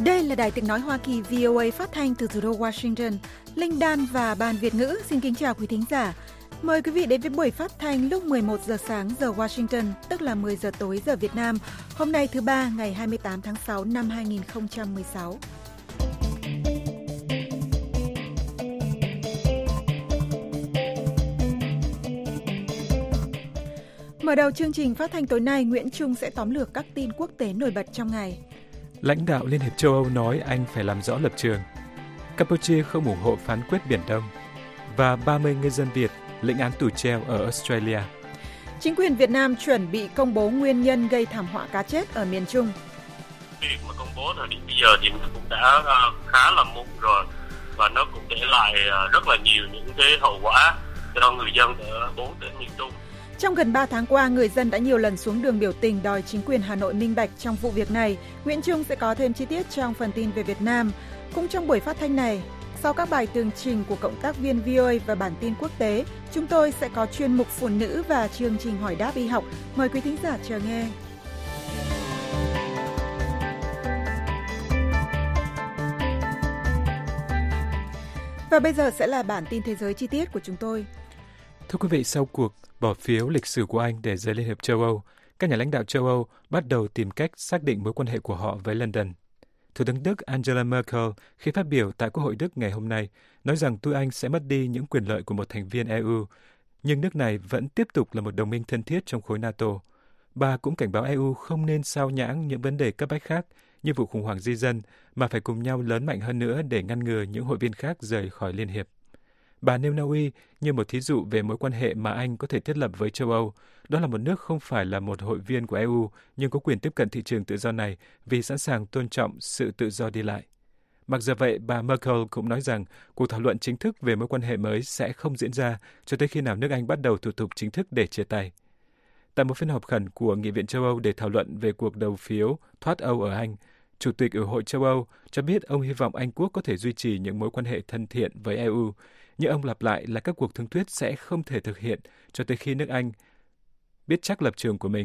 Đây là Đài Tiếng nói Hoa Kỳ VOA phát thanh từ thủ đô Washington. Linh Dan và Ban Việt ngữ xin kính chào quý thính giả. Mời quý vị đến với buổi phát thanh lúc 11 giờ sáng giờ Washington, tức là 10 giờ tối giờ Việt Nam. Hôm nay thứ Ba, ngày 28 tháng 6 năm 2016. Mở đầu chương trình phát thanh tối nay, Nguyễn Trung sẽ tóm lược các tin quốc tế nổi bật trong ngày. Lãnh đạo Liên hiệp châu Âu nói Anh phải làm rõ lập trường. Campuchia không ủng hộ phán quyết Biển Đông. Và 30 ngư dân Việt lĩnh án tù treo ở Australia. Chính quyền Việt Nam chuẩn bị công bố nguyên nhân gây thảm họa cá chết ở miền Trung. Việc mà công bố thời điểm bây giờ thì cũng đã khá là muộn rồi, và nó cũng để lại rất là nhiều những cái hậu quả cho người dân ở 4 tỉnh miền Trung. Trong gần 3 tháng qua, người dân đã nhiều lần xuống đường biểu tình đòi chính quyền Hà Nội minh bạch trong vụ việc này. Nguyễn Trung sẽ có thêm chi tiết trong phần tin về Việt Nam. Cũng trong buổi phát thanh này, sau các bài tường trình của cộng tác viên VOA và bản tin quốc tế, chúng tôi sẽ có chuyên mục phụ nữ và chương trình hỏi đáp y học. Mời quý thính giả chờ nghe. Và bây giờ sẽ là bản tin thế giới chi tiết của chúng tôi. Thưa quý vị, sau cuộc bỏ phiếu lịch sử của Anh để rời Liên hiệp châu Âu, các nhà lãnh đạo châu Âu bắt đầu tìm cách xác định mối quan hệ của họ với London. Thủ tướng Đức Angela Merkel khi phát biểu tại Quốc hội Đức ngày hôm nay nói rằng nước Anh sẽ mất đi những quyền lợi của một thành viên EU, nhưng nước này vẫn tiếp tục là một đồng minh thân thiết trong khối NATO. Bà cũng cảnh báo EU không nên sao nhãng những vấn đề cấp bách khác như vụ khủng hoảng di dân, mà phải cùng nhau lớn mạnh hơn nữa để ngăn ngừa những hội viên khác rời khỏi Liên hiệp. Bà nêu Na Uy như một thí dụ về mối quan hệ mà Anh có thể thiết lập với châu Âu. Đó là một nước không phải là một hội viên của EU, nhưng có quyền tiếp cận thị trường tự do này vì sẵn sàng tôn trọng sự tự do đi lại. Mặc dù vậy, bà Merkel cũng nói rằng cuộc thảo luận chính thức về mối quan hệ mới sẽ không diễn ra cho tới khi nào nước Anh bắt đầu thủ tục chính thức để chia tay. Tại một phiên họp khẩn của Nghị viện châu Âu để thảo luận về cuộc đầu phiếu thoát Âu ở Anh, Chủ tịch Ủy hội châu Âu cho biết ông hy vọng Anh Quốc có thể duy trì những mối quan hệ thân thiện với EU, nhưng ông lặp lại là các cuộc thương thuyết sẽ không thể thực hiện cho tới khi nước Anh biết chắc lập trường của mình.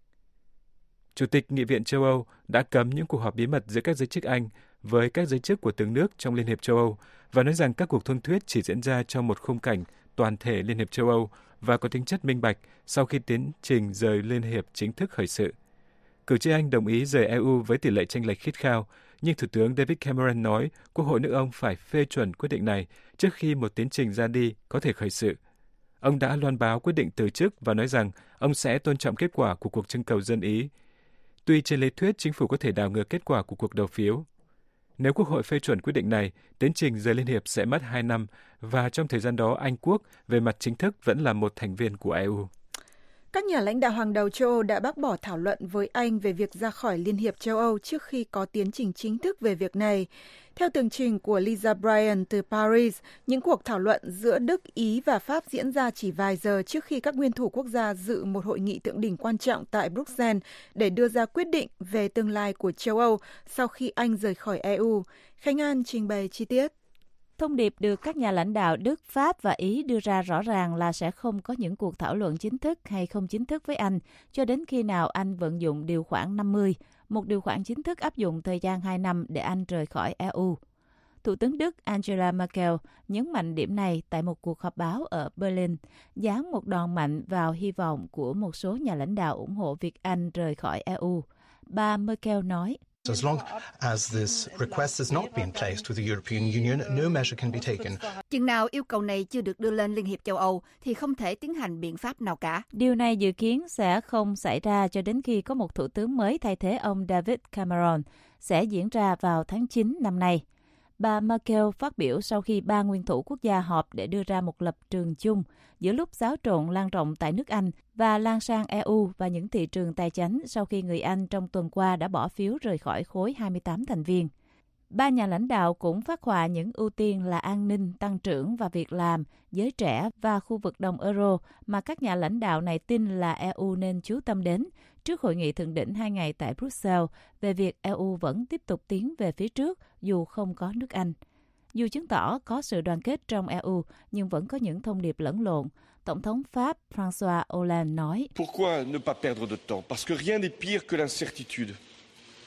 Chủ tịch Nghị viện châu Âu đã cấm những cuộc họp bí mật giữa các giới chức Anh với các giới chức của từng nước trong Liên hiệp châu Âu và nói rằng các cuộc thương thuyết chỉ diễn ra trong một khung cảnh toàn thể Liên hiệp châu Âu và có tính chất minh bạch sau khi tiến trình rời Liên hiệp chính thức khởi sự. Cử tri Anh đồng ý rời EU với tỷ lệ chênh lệch khít khao, nhưng Thủ tướng David Cameron nói Quốc hội nước ông phải phê chuẩn quyết định này trước khi một tiến trình ra đi có thể khởi sự. Ông đã loan báo quyết định từ chức và nói rằng ông sẽ tôn trọng kết quả của cuộc trưng cầu dân Ý. Tuy trên lý thuyết chính phủ có thể đảo ngược kết quả của cuộc đầu phiếu. Nếu Quốc hội phê chuẩn quyết định này, tiến trình rời Liên hiệp sẽ mất 2 năm và trong thời gian đó Anh Quốc về mặt chính thức vẫn là một thành viên của EU. Các nhà lãnh đạo hàng đầu châu Âu đã bác bỏ thảo luận với Anh về việc ra khỏi Liên hiệp châu Âu trước khi có tiến trình chính thức về việc này. Theo tường trình của Lisa Bryan từ Paris, những cuộc thảo luận giữa Đức, Ý và Pháp diễn ra chỉ vài giờ trước khi các nguyên thủ quốc gia dự một hội nghị thượng đỉnh quan trọng tại Bruxelles để đưa ra quyết định về tương lai của châu Âu sau khi Anh rời khỏi EU. Khánh An trình bày chi tiết. Thông điệp được các nhà lãnh đạo Đức, Pháp và Ý đưa ra rõ ràng là sẽ không có những cuộc thảo luận chính thức hay không chính thức với Anh cho đến khi nào Anh vận dụng điều khoản 50, một điều khoản chính thức áp dụng thời gian 2 năm để Anh rời khỏi EU. Thủ tướng Đức Angela Merkel nhấn mạnh điểm này tại một cuộc họp báo ở Berlin, giáng một đòn mạnh vào hy vọng của một số nhà lãnh đạo ủng hộ việc Anh rời khỏi EU. Bà Merkel nói, As long as this request has not been placed with the European Union, no measure can be taken. Chừng nào yêu cầu này chưa được đưa lên Liên hiệp châu Âu thì không thể tiến hành biện pháp nào cả. Điều này dự kiến sẽ không xảy ra cho đến khi có một thủ tướng mới thay thế ông David Cameron, sẽ diễn ra vào tháng 9 năm nay. Bà Merkel phát biểu sau khi 3 nguyên thủ quốc gia họp để đưa ra một lập trường chung giữa lúc xáo trộn lan rộng tại nước Anh và lan sang EU và những thị trường tài chánh sau khi người Anh trong tuần qua đã bỏ phiếu rời khỏi khối 28 thành viên. Ba nhà lãnh đạo cũng phác họa những ưu tiên là an ninh, tăng trưởng và việc làm, giới trẻ và khu vực đồng euro mà các nhà lãnh đạo này tin là EU nên chú tâm đến trước hội nghị thượng đỉnh 2 ngày tại Bruxelles về việc EU vẫn tiếp tục tiến về phía trước dù không có nước Anh. Dù chứng tỏ có sự đoàn kết trong EU, nhưng vẫn có những thông điệp lẫn lộn. Tổng thống Pháp François Hollande nói, Pourquoi ne pas perdre de temps? Parce que rien n'est pire que l'incertitude.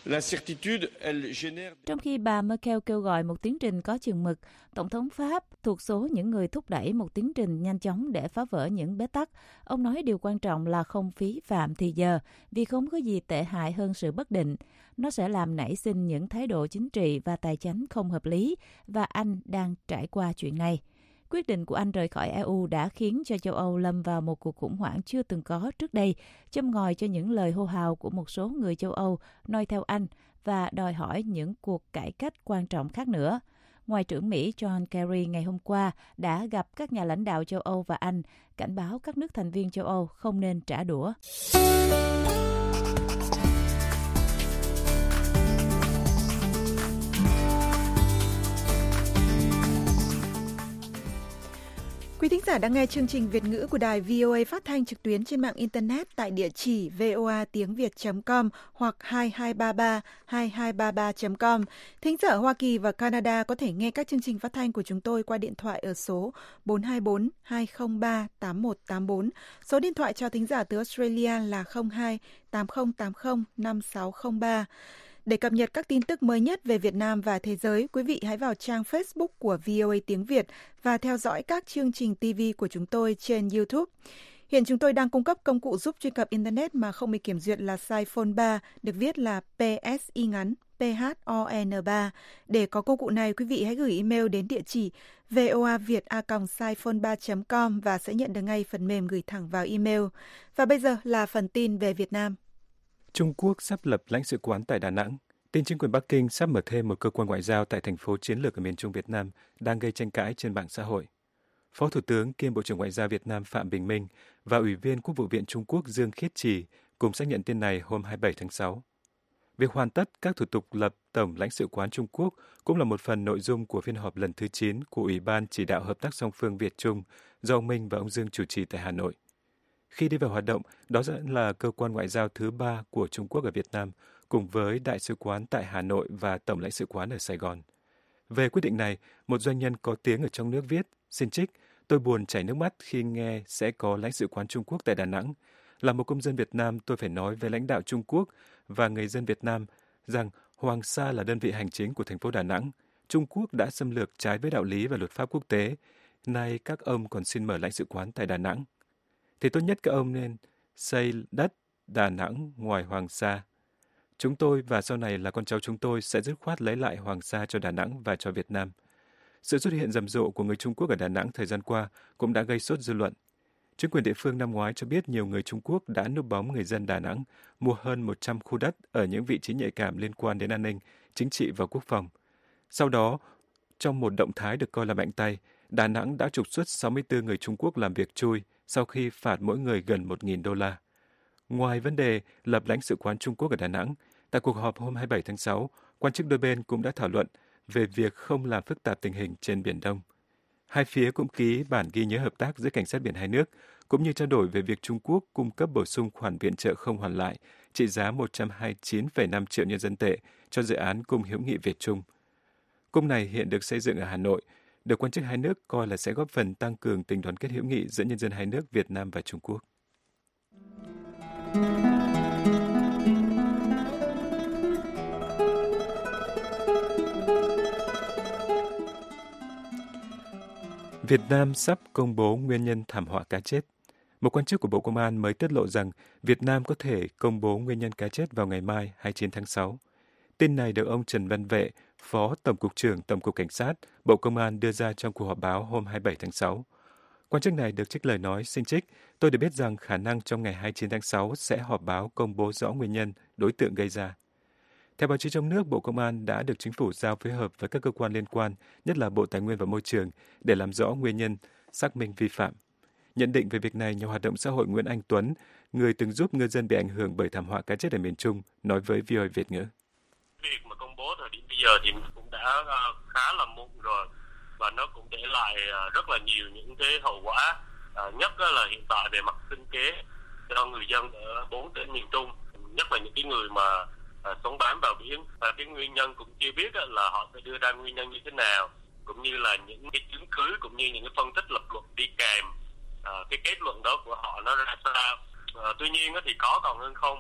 Trong khi bà Merkel kêu gọi một tiến trình có chừng mực, Tổng thống Pháp thuộc số những người thúc đẩy một tiến trình nhanh chóng để phá vỡ những bế tắc. Ông nói điều quan trọng là không phí phạm thì giờ, vì không có gì tệ hại hơn sự bất định. Nó sẽ làm nảy sinh những thái độ chính trị và tài chánh không hợp lý, và Anh đang trải qua chuyện này. Quyết định của Anh rời khỏi EU đã khiến cho châu Âu lâm vào một cuộc khủng hoảng chưa từng có trước đây, châm ngòi cho những lời hô hào của một số người châu Âu noi theo Anh và đòi hỏi những cuộc cải cách quan trọng khác nữa. Ngoại trưởng Mỹ John Kerry ngày hôm qua đã gặp các nhà lãnh đạo châu Âu và Anh, cảnh báo các nước thành viên châu Âu không nên trả đũa. Quý thính giả đang nghe chương trình Việt ngữ của đài VOA phát thanh trực tuyến trên mạng Internet tại địa chỉ voatiếngviet.com hoặc 2233.com. Thính giả ở Hoa Kỳ và Canada có thể nghe các chương trình phát thanh của chúng tôi qua điện thoại ở số 424-203-8184. Số điện thoại cho thính giả từ Australia là 02-8080-5603. Để cập nhật các tin tức mới nhất về Việt Nam và thế giới, quý vị hãy vào trang Facebook của VOA Tiếng Việt và theo dõi các chương trình TV của chúng tôi trên YouTube. Hiện chúng tôi đang cung cấp công cụ giúp truy cập Internet mà không bị kiểm duyệt là Siphon 3, được viết là PSI ngắn PHON3. Để có công cụ này, quý vị hãy gửi email đến địa chỉ voaviet@siphon3.com và sẽ nhận được ngay phần mềm gửi thẳng vào email. Và bây giờ là phần tin về Việt Nam. Trung Quốc sắp lập lãnh sự quán tại Đà Nẵng. Tin chính quyền Bắc Kinh sắp mở thêm một cơ quan ngoại giao tại thành phố chiến lược ở miền Trung Việt Nam đang gây tranh cãi trên mạng xã hội. Phó Thủ tướng kiêm Bộ trưởng Ngoại giao Việt Nam Phạm Bình Minh và Ủy viên Quốc vụ viện Trung Quốc Dương Khiết Trì cùng xác nhận tin này hôm 27 tháng 6. Việc hoàn tất các thủ tục lập Tổng lãnh sự quán Trung Quốc cũng là một phần nội dung của phiên họp lần thứ 9 của Ủy ban Chỉ đạo Hợp tác song phương Việt-Trung do ông Minh và ông Dương chủ trì tại Hà Nội. Khi đi vào hoạt động, đó sẽ là cơ quan ngoại giao thứ 3 của Trung Quốc ở Việt Nam, cùng với Đại sứ quán tại Hà Nội và Tổng lãnh sự quán ở Sài Gòn. Về quyết định này, một doanh nhân có tiếng ở trong nước viết, xin trích, tôi buồn chảy nước mắt khi nghe sẽ có lãnh sự quán Trung Quốc tại Đà Nẵng. Là một công dân Việt Nam, tôi phải nói với lãnh đạo Trung Quốc và người dân Việt Nam rằng Hoàng Sa là đơn vị hành chính của thành phố Đà Nẵng. Trung Quốc đã xâm lược trái với đạo lý và luật pháp quốc tế. Nay các ông còn xin mở lãnh sự quán tại Đà Nẵng. Thì tốt nhất các ông nên xây đất Đà Nẵng ngoài Hoàng Sa. Chúng tôi và sau này là con cháu chúng tôi sẽ dứt khoát lấy lại Hoàng Sa cho Đà Nẵng và cho Việt Nam. Sự xuất hiện rầm rộ của người Trung Quốc ở Đà Nẵng thời gian qua cũng đã gây sốt dư luận. Chính quyền địa phương năm ngoái cho biết nhiều người Trung Quốc đã núp bóng người dân Đà Nẵng mua hơn 100 khu đất ở những vị trí nhạy cảm liên quan đến an ninh, chính trị và quốc phòng. Sau đó, trong một động thái được coi là mạnh tay, Đà Nẵng đã trục xuất 64 người Trung Quốc làm việc chui sau khi phạt mỗi người gần 1.000 đô la. Ngoài vấn đề lập lãnh sự quán Trung Quốc ở Đà Nẵng, tại cuộc họp hôm 27 tháng 6, quan chức đôi bên cũng đã thảo luận về việc không làm phức tạp tình hình trên Biển Đông. Hai phía cũng ký bản ghi nhớ hợp tác giữa cảnh sát biển hai nước, cũng như trao đổi về việc Trung Quốc cung cấp bổ sung khoản viện trợ không hoàn lại trị giá 129,5 triệu nhân dân tệ cho dự án Cung hữu nghị Việt-Trung. Cung này hiện được xây dựng ở Hà Nội, được quan chức hai nước coi là sẽ góp phần tăng cường tình đoàn kết hữu nghị giữa nhân dân hai nước Việt Nam và Trung Quốc. Việt Nam sắp công bố nguyên nhân thảm họa cá chết. Một quan chức của Bộ Công an mới tiết lộ rằng Việt Nam có thể công bố nguyên nhân cá chết vào ngày mai 29 tháng 6. Tin này được ông Trần Văn Vệ, Phó Tổng cục trưởng Tổng cục Cảnh sát, Bộ Công an đưa ra trong cuộc họp báo hôm 27 tháng 6. Quan chức này được trích lời nói, xin trích, tôi được biết rằng khả năng trong ngày 29 tháng 6 sẽ họp báo công bố rõ nguyên nhân, đối tượng gây ra. Theo báo chí trong nước, Bộ Công an đã được Chính phủ giao phối hợp với các cơ quan liên quan, nhất là Bộ Tài nguyên và Môi trường, để làm rõ nguyên nhân, xác minh vi phạm. Nhận định về việc này, nhà hoạt động xã hội Nguyễn Anh Tuấn, người từng giúp ngư dân bị ảnh hưởng bởi thảm họa cá chết ở miền Trung, nói với VOA Việt ngữ. Việc mà công bố thời điểm bây giờ thì cũng đã khá là muộn rồi và nó cũng để lại rất là nhiều những cái hậu quả, nhất là hiện tại về mặt sinh kế cho người dân ở 4 tỉnh miền Trung, nhất là những cái người mà sống bám vào biển, và cái nguyên nhân cũng chưa biết là họ sẽ đưa ra nguyên nhân như thế nào, cũng như là những cái chứng cứ cũng như những cái phân tích lập luận đi kèm cái kết luận đó của họ nó ra sao. Tuy nhiên thì có còn hơn không,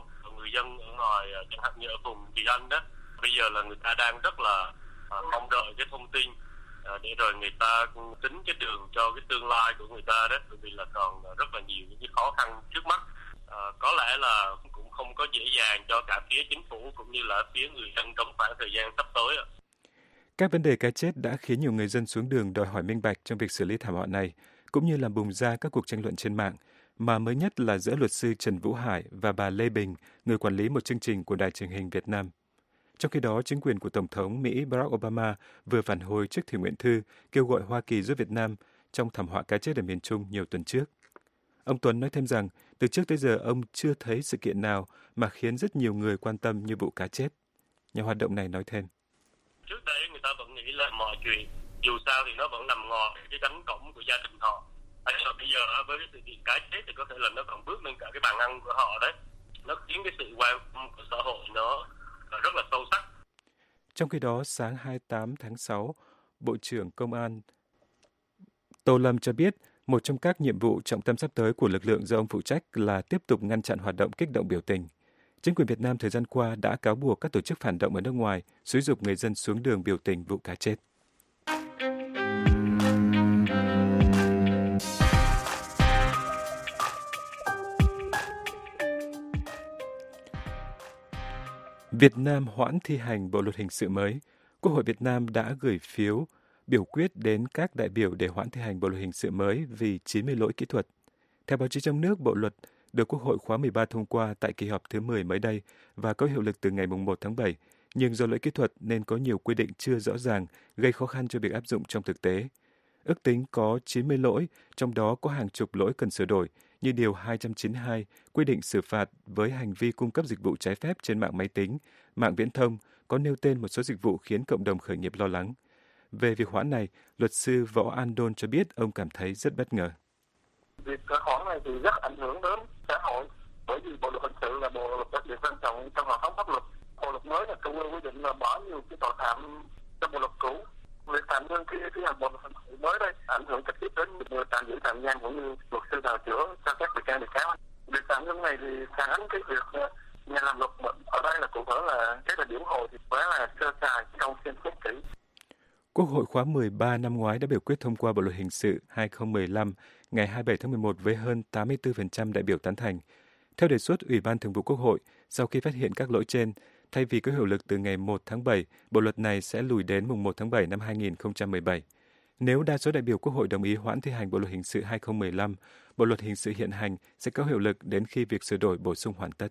người dân ở ngoài, chẳng hạn như ở vùng Kỳ Anh đó, bây giờ là người ta đang rất là mong đợi cái thông tin để rồi người ta tính cái đường cho cái tương lai của người ta đó, bởi vì là còn rất là nhiều những cái khó khăn trước mắt. Có lẽ là cũng không có dễ dàng cho cả phía chính phủ cũng như là phía người dân trong khoảng thời gian sắp tới. Các vấn đề cái chết đã khiến nhiều người dân xuống đường đòi hỏi minh bạch trong việc xử lý thảm họa này, cũng như làm bùng ra các cuộc tranh luận trên mạng, mà mới nhất là giữa luật sư Trần Vũ Hải và bà Lê Bình, người quản lý một chương trình của Đài truyền hình Việt Nam. Trong khi đó, chính quyền của Tổng thống Mỹ Barack Obama vừa phản hồi trước thỉnh nguyện thư kêu gọi Hoa Kỳ giúp Việt Nam trong thảm họa cá chết ở miền Trung nhiều tuần trước. Ông Tuấn nói thêm rằng, từ trước tới giờ ông chưa thấy sự kiện nào mà khiến rất nhiều người quan tâm như vụ cá chết. Nhà hoạt động này nói thêm. Trước đây người ta vẫn nghĩ là mọi chuyện, dù sao thì nó vẫn nằm ngoài cái cánh cổng của gia đình họ. Bây giờ với cái sự kiện cá chết thì có thể là nó còn bước lên cả cái bàn ăn của họ đấy. Nó khiến cái sự quan tâm của xã hội nó rất là sâu sắc. Trong khi đó, sáng 28 tháng 6, Bộ trưởng Công an Tô Lâm cho biết một trong các nhiệm vụ trọng tâm sắp tới của lực lượng do ông phụ trách là tiếp tục ngăn chặn hoạt động kích động biểu tình. Chính quyền Việt Nam thời gian qua đã cáo buộc các tổ chức phản động ở nước ngoài xúi giục người dân xuống đường biểu tình vụ cá chết. Việt Nam hoãn thi hành Bộ luật hình sự mới. Quốc hội Việt Nam đã gửi phiếu biểu quyết đến các đại biểu để hoãn thi hành Bộ luật hình sự mới vì 90 lỗi kỹ thuật. Theo báo chí trong nước, Bộ luật được Quốc hội khóa 13 thông qua tại kỳ họp thứ 10 mới đây và có hiệu lực từ ngày 1 tháng 7, nhưng do lỗi kỹ thuật nên có nhiều quy định chưa rõ ràng, gây khó khăn cho việc áp dụng trong thực tế. Ước tính có 90 lỗi, trong đó có hàng chục lỗi cần sửa đổi, như Điều 292 quy định xử phạt với hành vi cung cấp dịch vụ trái phép trên mạng máy tính, mạng viễn thông, có nêu tên một số dịch vụ khiến cộng đồng khởi nghiệp lo lắng. Về việc hoãn này, luật sư Võ An Đôn cho biết ông cảm thấy rất bất ngờ. Việc hoãn này thì rất ảnh hưởng đến xã hội, bởi vì Bộ luật hình sự là bộ luật đặc biệt quan trọng trong hệ thống pháp luật. Bộ luật mới là trung ương quy định là bỏ nhiều cái tội phạm trong bộ luật cũ. Việc tạm ngưng khi thi hành bộ luật hình sự mới đây ảnh hưởng trực tiếp đến người tạm giữ tạm giam cũng như luật sư bào chữa cho các bị can bị cáo. Việc tạm ngưng này thì phản ánh cái việc nhà làm luật ở đây là cụ thể là cái đại biểu Hội thì quá là sơ sài trong xem xét kỹ. Quốc hội khóa 13 năm ngoái đã biểu quyết thông qua Bộ luật hình sự 2015 ngày 27 tháng 11 với hơn 84% đại biểu tán thành. Theo đề xuất Ủy ban Thường vụ Quốc hội, sau khi phát hiện các lỗi trên, thay vì có hiệu lực từ ngày 1 tháng 7, bộ luật này sẽ lùi đến mùng 1 tháng 7 năm 2017. Nếu đa số đại biểu Quốc hội đồng ý hoãn thi hành Bộ luật hình sự 2015, Bộ luật hình sự hiện hành sẽ có hiệu lực đến khi việc sửa đổi bổ sung hoàn tất.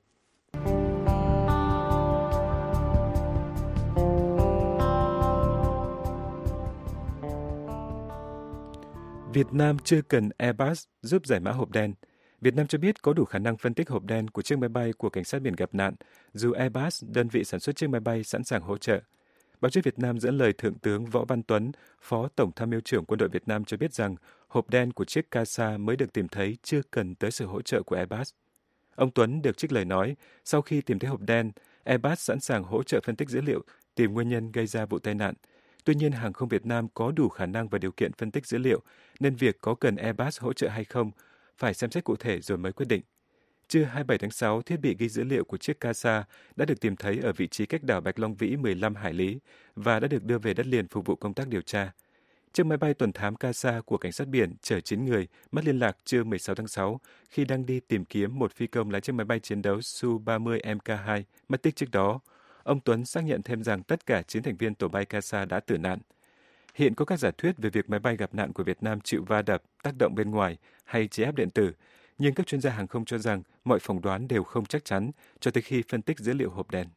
Việt Nam chưa cần Airbus giúp giải mã hộp đen. Việt Nam cho biết có đủ khả năng phân tích hộp đen của chiếc máy bay của cảnh sát biển gặp nạn, dù Airbus, đơn vị sản xuất chiếc máy bay, sẵn sàng hỗ trợ. Báo chí Việt Nam dẫn lời Thượng tướng Võ Văn Tuấn, Phó Tổng tham mưu trưởng Quân đội Việt Nam cho biết rằng hộp đen của chiếc CASA mới được tìm thấy chưa cần tới sự hỗ trợ của Airbus. Ông Tuấn được trích lời nói, sau khi tìm thấy hộp đen, Airbus sẵn sàng hỗ trợ phân tích dữ liệu, tìm nguyên nhân gây ra vụ tai nạn. Tuy nhiên, hàng không Việt Nam có đủ khả năng và điều kiện phân tích dữ liệu, nên việc có cần Airbus hỗ trợ hay không phải xem xét cụ thể rồi mới quyết định. Trưa 27 tháng 6, thiết bị ghi dữ liệu của chiếc CASA đã được tìm thấy ở vị trí cách đảo Bạch Long Vĩ 15 hải lý và đã được đưa về đất liền phục vụ công tác điều tra. Chiếc máy bay tuần thám CASA của cảnh sát biển chở 9 người mất liên lạc trưa 16 tháng 6 khi đang đi tìm kiếm một phi công lái chiếc máy bay chiến đấu Su-30 Mk2 mất tích trước đó. Ông Tuấn xác nhận thêm rằng tất cả 9 thành viên tổ bay CASA đã tử nạn. Hiện có các giả thuyết về việc máy bay gặp nạn của Việt Nam chịu va đập, tác động bên ngoài hay chế áp điện tử, nhưng các chuyên gia hàng không cho rằng mọi phỏng đoán đều không chắc chắn cho tới khi phân tích dữ liệu hộp đen.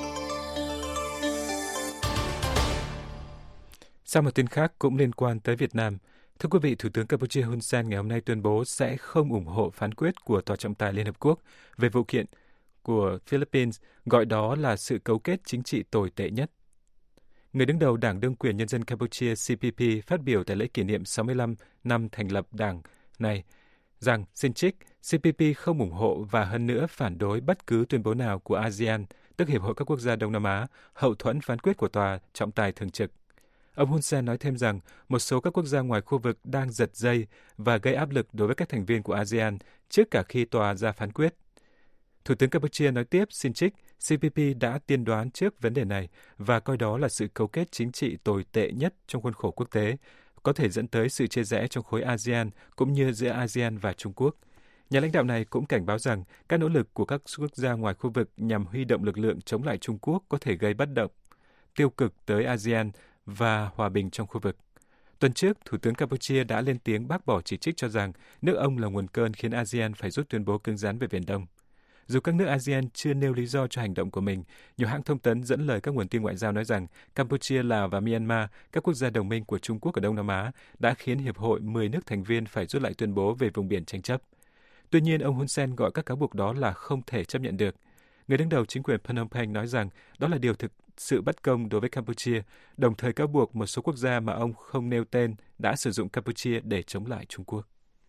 Sau một tin khác cũng liên quan tới Việt Nam, thưa quý vị, Thủ tướng Campuchia Hun Sen ngày hôm nay tuyên bố sẽ không ủng hộ phán quyết của Tòa trọng tài Liên Hợp Quốc về vụ kiện của Philippines, gọi đó là sự cấu kết chính trị tồi tệ nhất. Người đứng đầu Đảng Đương quyền Nhân dân Campuchia CPP phát biểu tại lễ kỷ niệm 65 năm thành lập đảng này rằng, xin trích, CPP không ủng hộ và hơn nữa phản đối bất cứ tuyên bố nào của ASEAN, tức Hiệp hội các quốc gia Đông Nam Á, hậu thuẫn phán quyết của Tòa trọng tài thường trực. Ông Hun Sen nói thêm rằng một số các quốc gia ngoài khu vực đang giật dây và gây áp lực đối với các thành viên của ASEAN trước cả khi Tòa ra phán quyết. Thủ tướng Campuchia nói tiếp, xin trích, CPP đã tiên đoán trước vấn đề này và coi đó là sự cấu kết chính trị tồi tệ nhất trong khuôn khổ quốc tế, có thể dẫn tới sự chia rẽ trong khối ASEAN cũng như giữa ASEAN và Trung Quốc. Nhà lãnh đạo này cũng cảnh báo rằng các nỗ lực của các quốc gia ngoài khu vực nhằm huy động lực lượng chống lại Trung Quốc có thể gây bất động tiêu cực tới ASEAN và hòa bình trong khu vực. Tuần trước, Thủ tướng Campuchia đã lên tiếng bác bỏ chỉ trích cho rằng nước ông là nguồn cơn khiến ASEAN phải rút tuyên bố cứng rắn về Biển Đông. Dù các nước ASEAN chưa nêu lý do cho hành động của mình, nhiều hãng thông tấn dẫn lời các nguồn tin ngoại giao nói rằng Campuchia, Lào và Myanmar, các quốc gia đồng minh của Trung Quốc ở Đông Nam Á, đã khiến Hiệp hội 10 nước thành viên phải rút lại tuyên bố về vùng biển tranh chấp. Tuy nhiên, ông Hun Sen gọi các cáo buộc đó là không thể chấp nhận được. Người đứng đầu chính quyền Phnom Penh nói rằng đó là điều thực sự bất công đối với Campuchia, đồng thời cáo buộc một số quốc gia mà ông không nêu tên đã sử dụng Campuchia để chống lại Trung Quốc.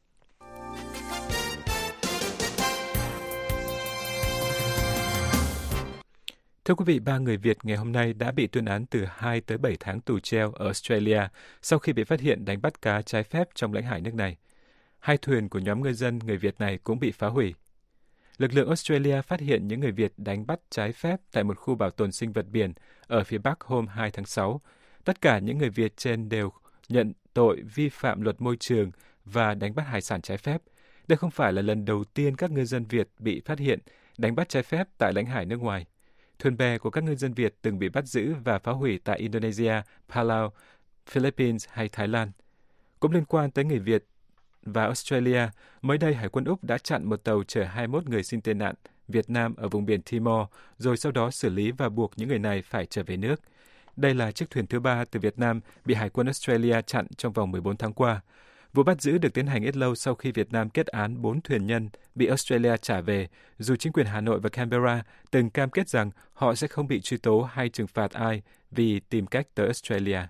Thưa quý vị, 3 người Việt ngày hôm nay đã bị tuyên án từ 2 tới 7 tháng tù treo ở Australia sau khi bị phát hiện đánh bắt cá trái phép trong lãnh hải nước này. 2 thuyền của nhóm ngư dân người Việt này cũng bị phá hủy. Lực lượng Australia phát hiện những người Việt đánh bắt trái phép tại một khu bảo tồn sinh vật biển ở phía Bắc hôm 2 tháng 6. Tất cả những người Việt trên đều nhận tội vi phạm luật môi trường và đánh bắt hải sản trái phép. Đây không phải là lần đầu tiên các ngư dân Việt bị phát hiện đánh bắt trái phép tại lãnh hải nước ngoài. Thuyền bè của các ngư dân Việt từng bị bắt giữ và phá hủy tại Indonesia, Palau, Philippines hay Thái Lan. Cũng liên quan tới người Việt và Australia, mới đây Hải quân Úc đã chặn một tàu chở 21 người xin tị nạn Việt Nam ở vùng biển Timor, rồi sau đó xử lý và buộc những người này phải trở về nước. Đây là chiếc thuyền thứ 3 từ Việt Nam bị Hải quân Australia chặn trong vòng 14 tháng qua. Vụ bắt giữ được tiến hành ít lâu sau khi Việt Nam kết án 4 thuyền nhân bị Australia trả về, dù chính quyền Hà Nội và Canberra từng cam kết rằng họ sẽ không bị truy tố hay trừng phạt ai vì tìm cách tới Australia.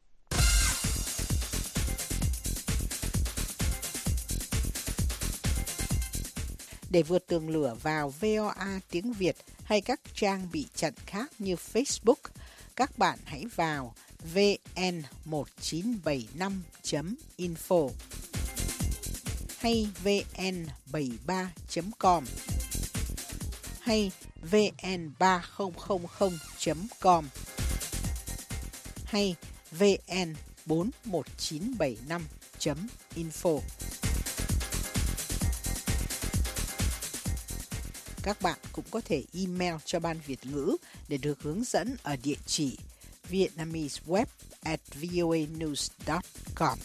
Để vượt tường lửa vào VOA tiếng Việt hay các trang bị chặn khác như Facebook, các bạn hãy vào vn1975.info hay vn73.com hay vn3000.com hay vn41975.info. Các bạn cũng có thể email cho Ban Việt ngữ để được hướng dẫn ở địa chỉ vietnameseweb@voanews.com.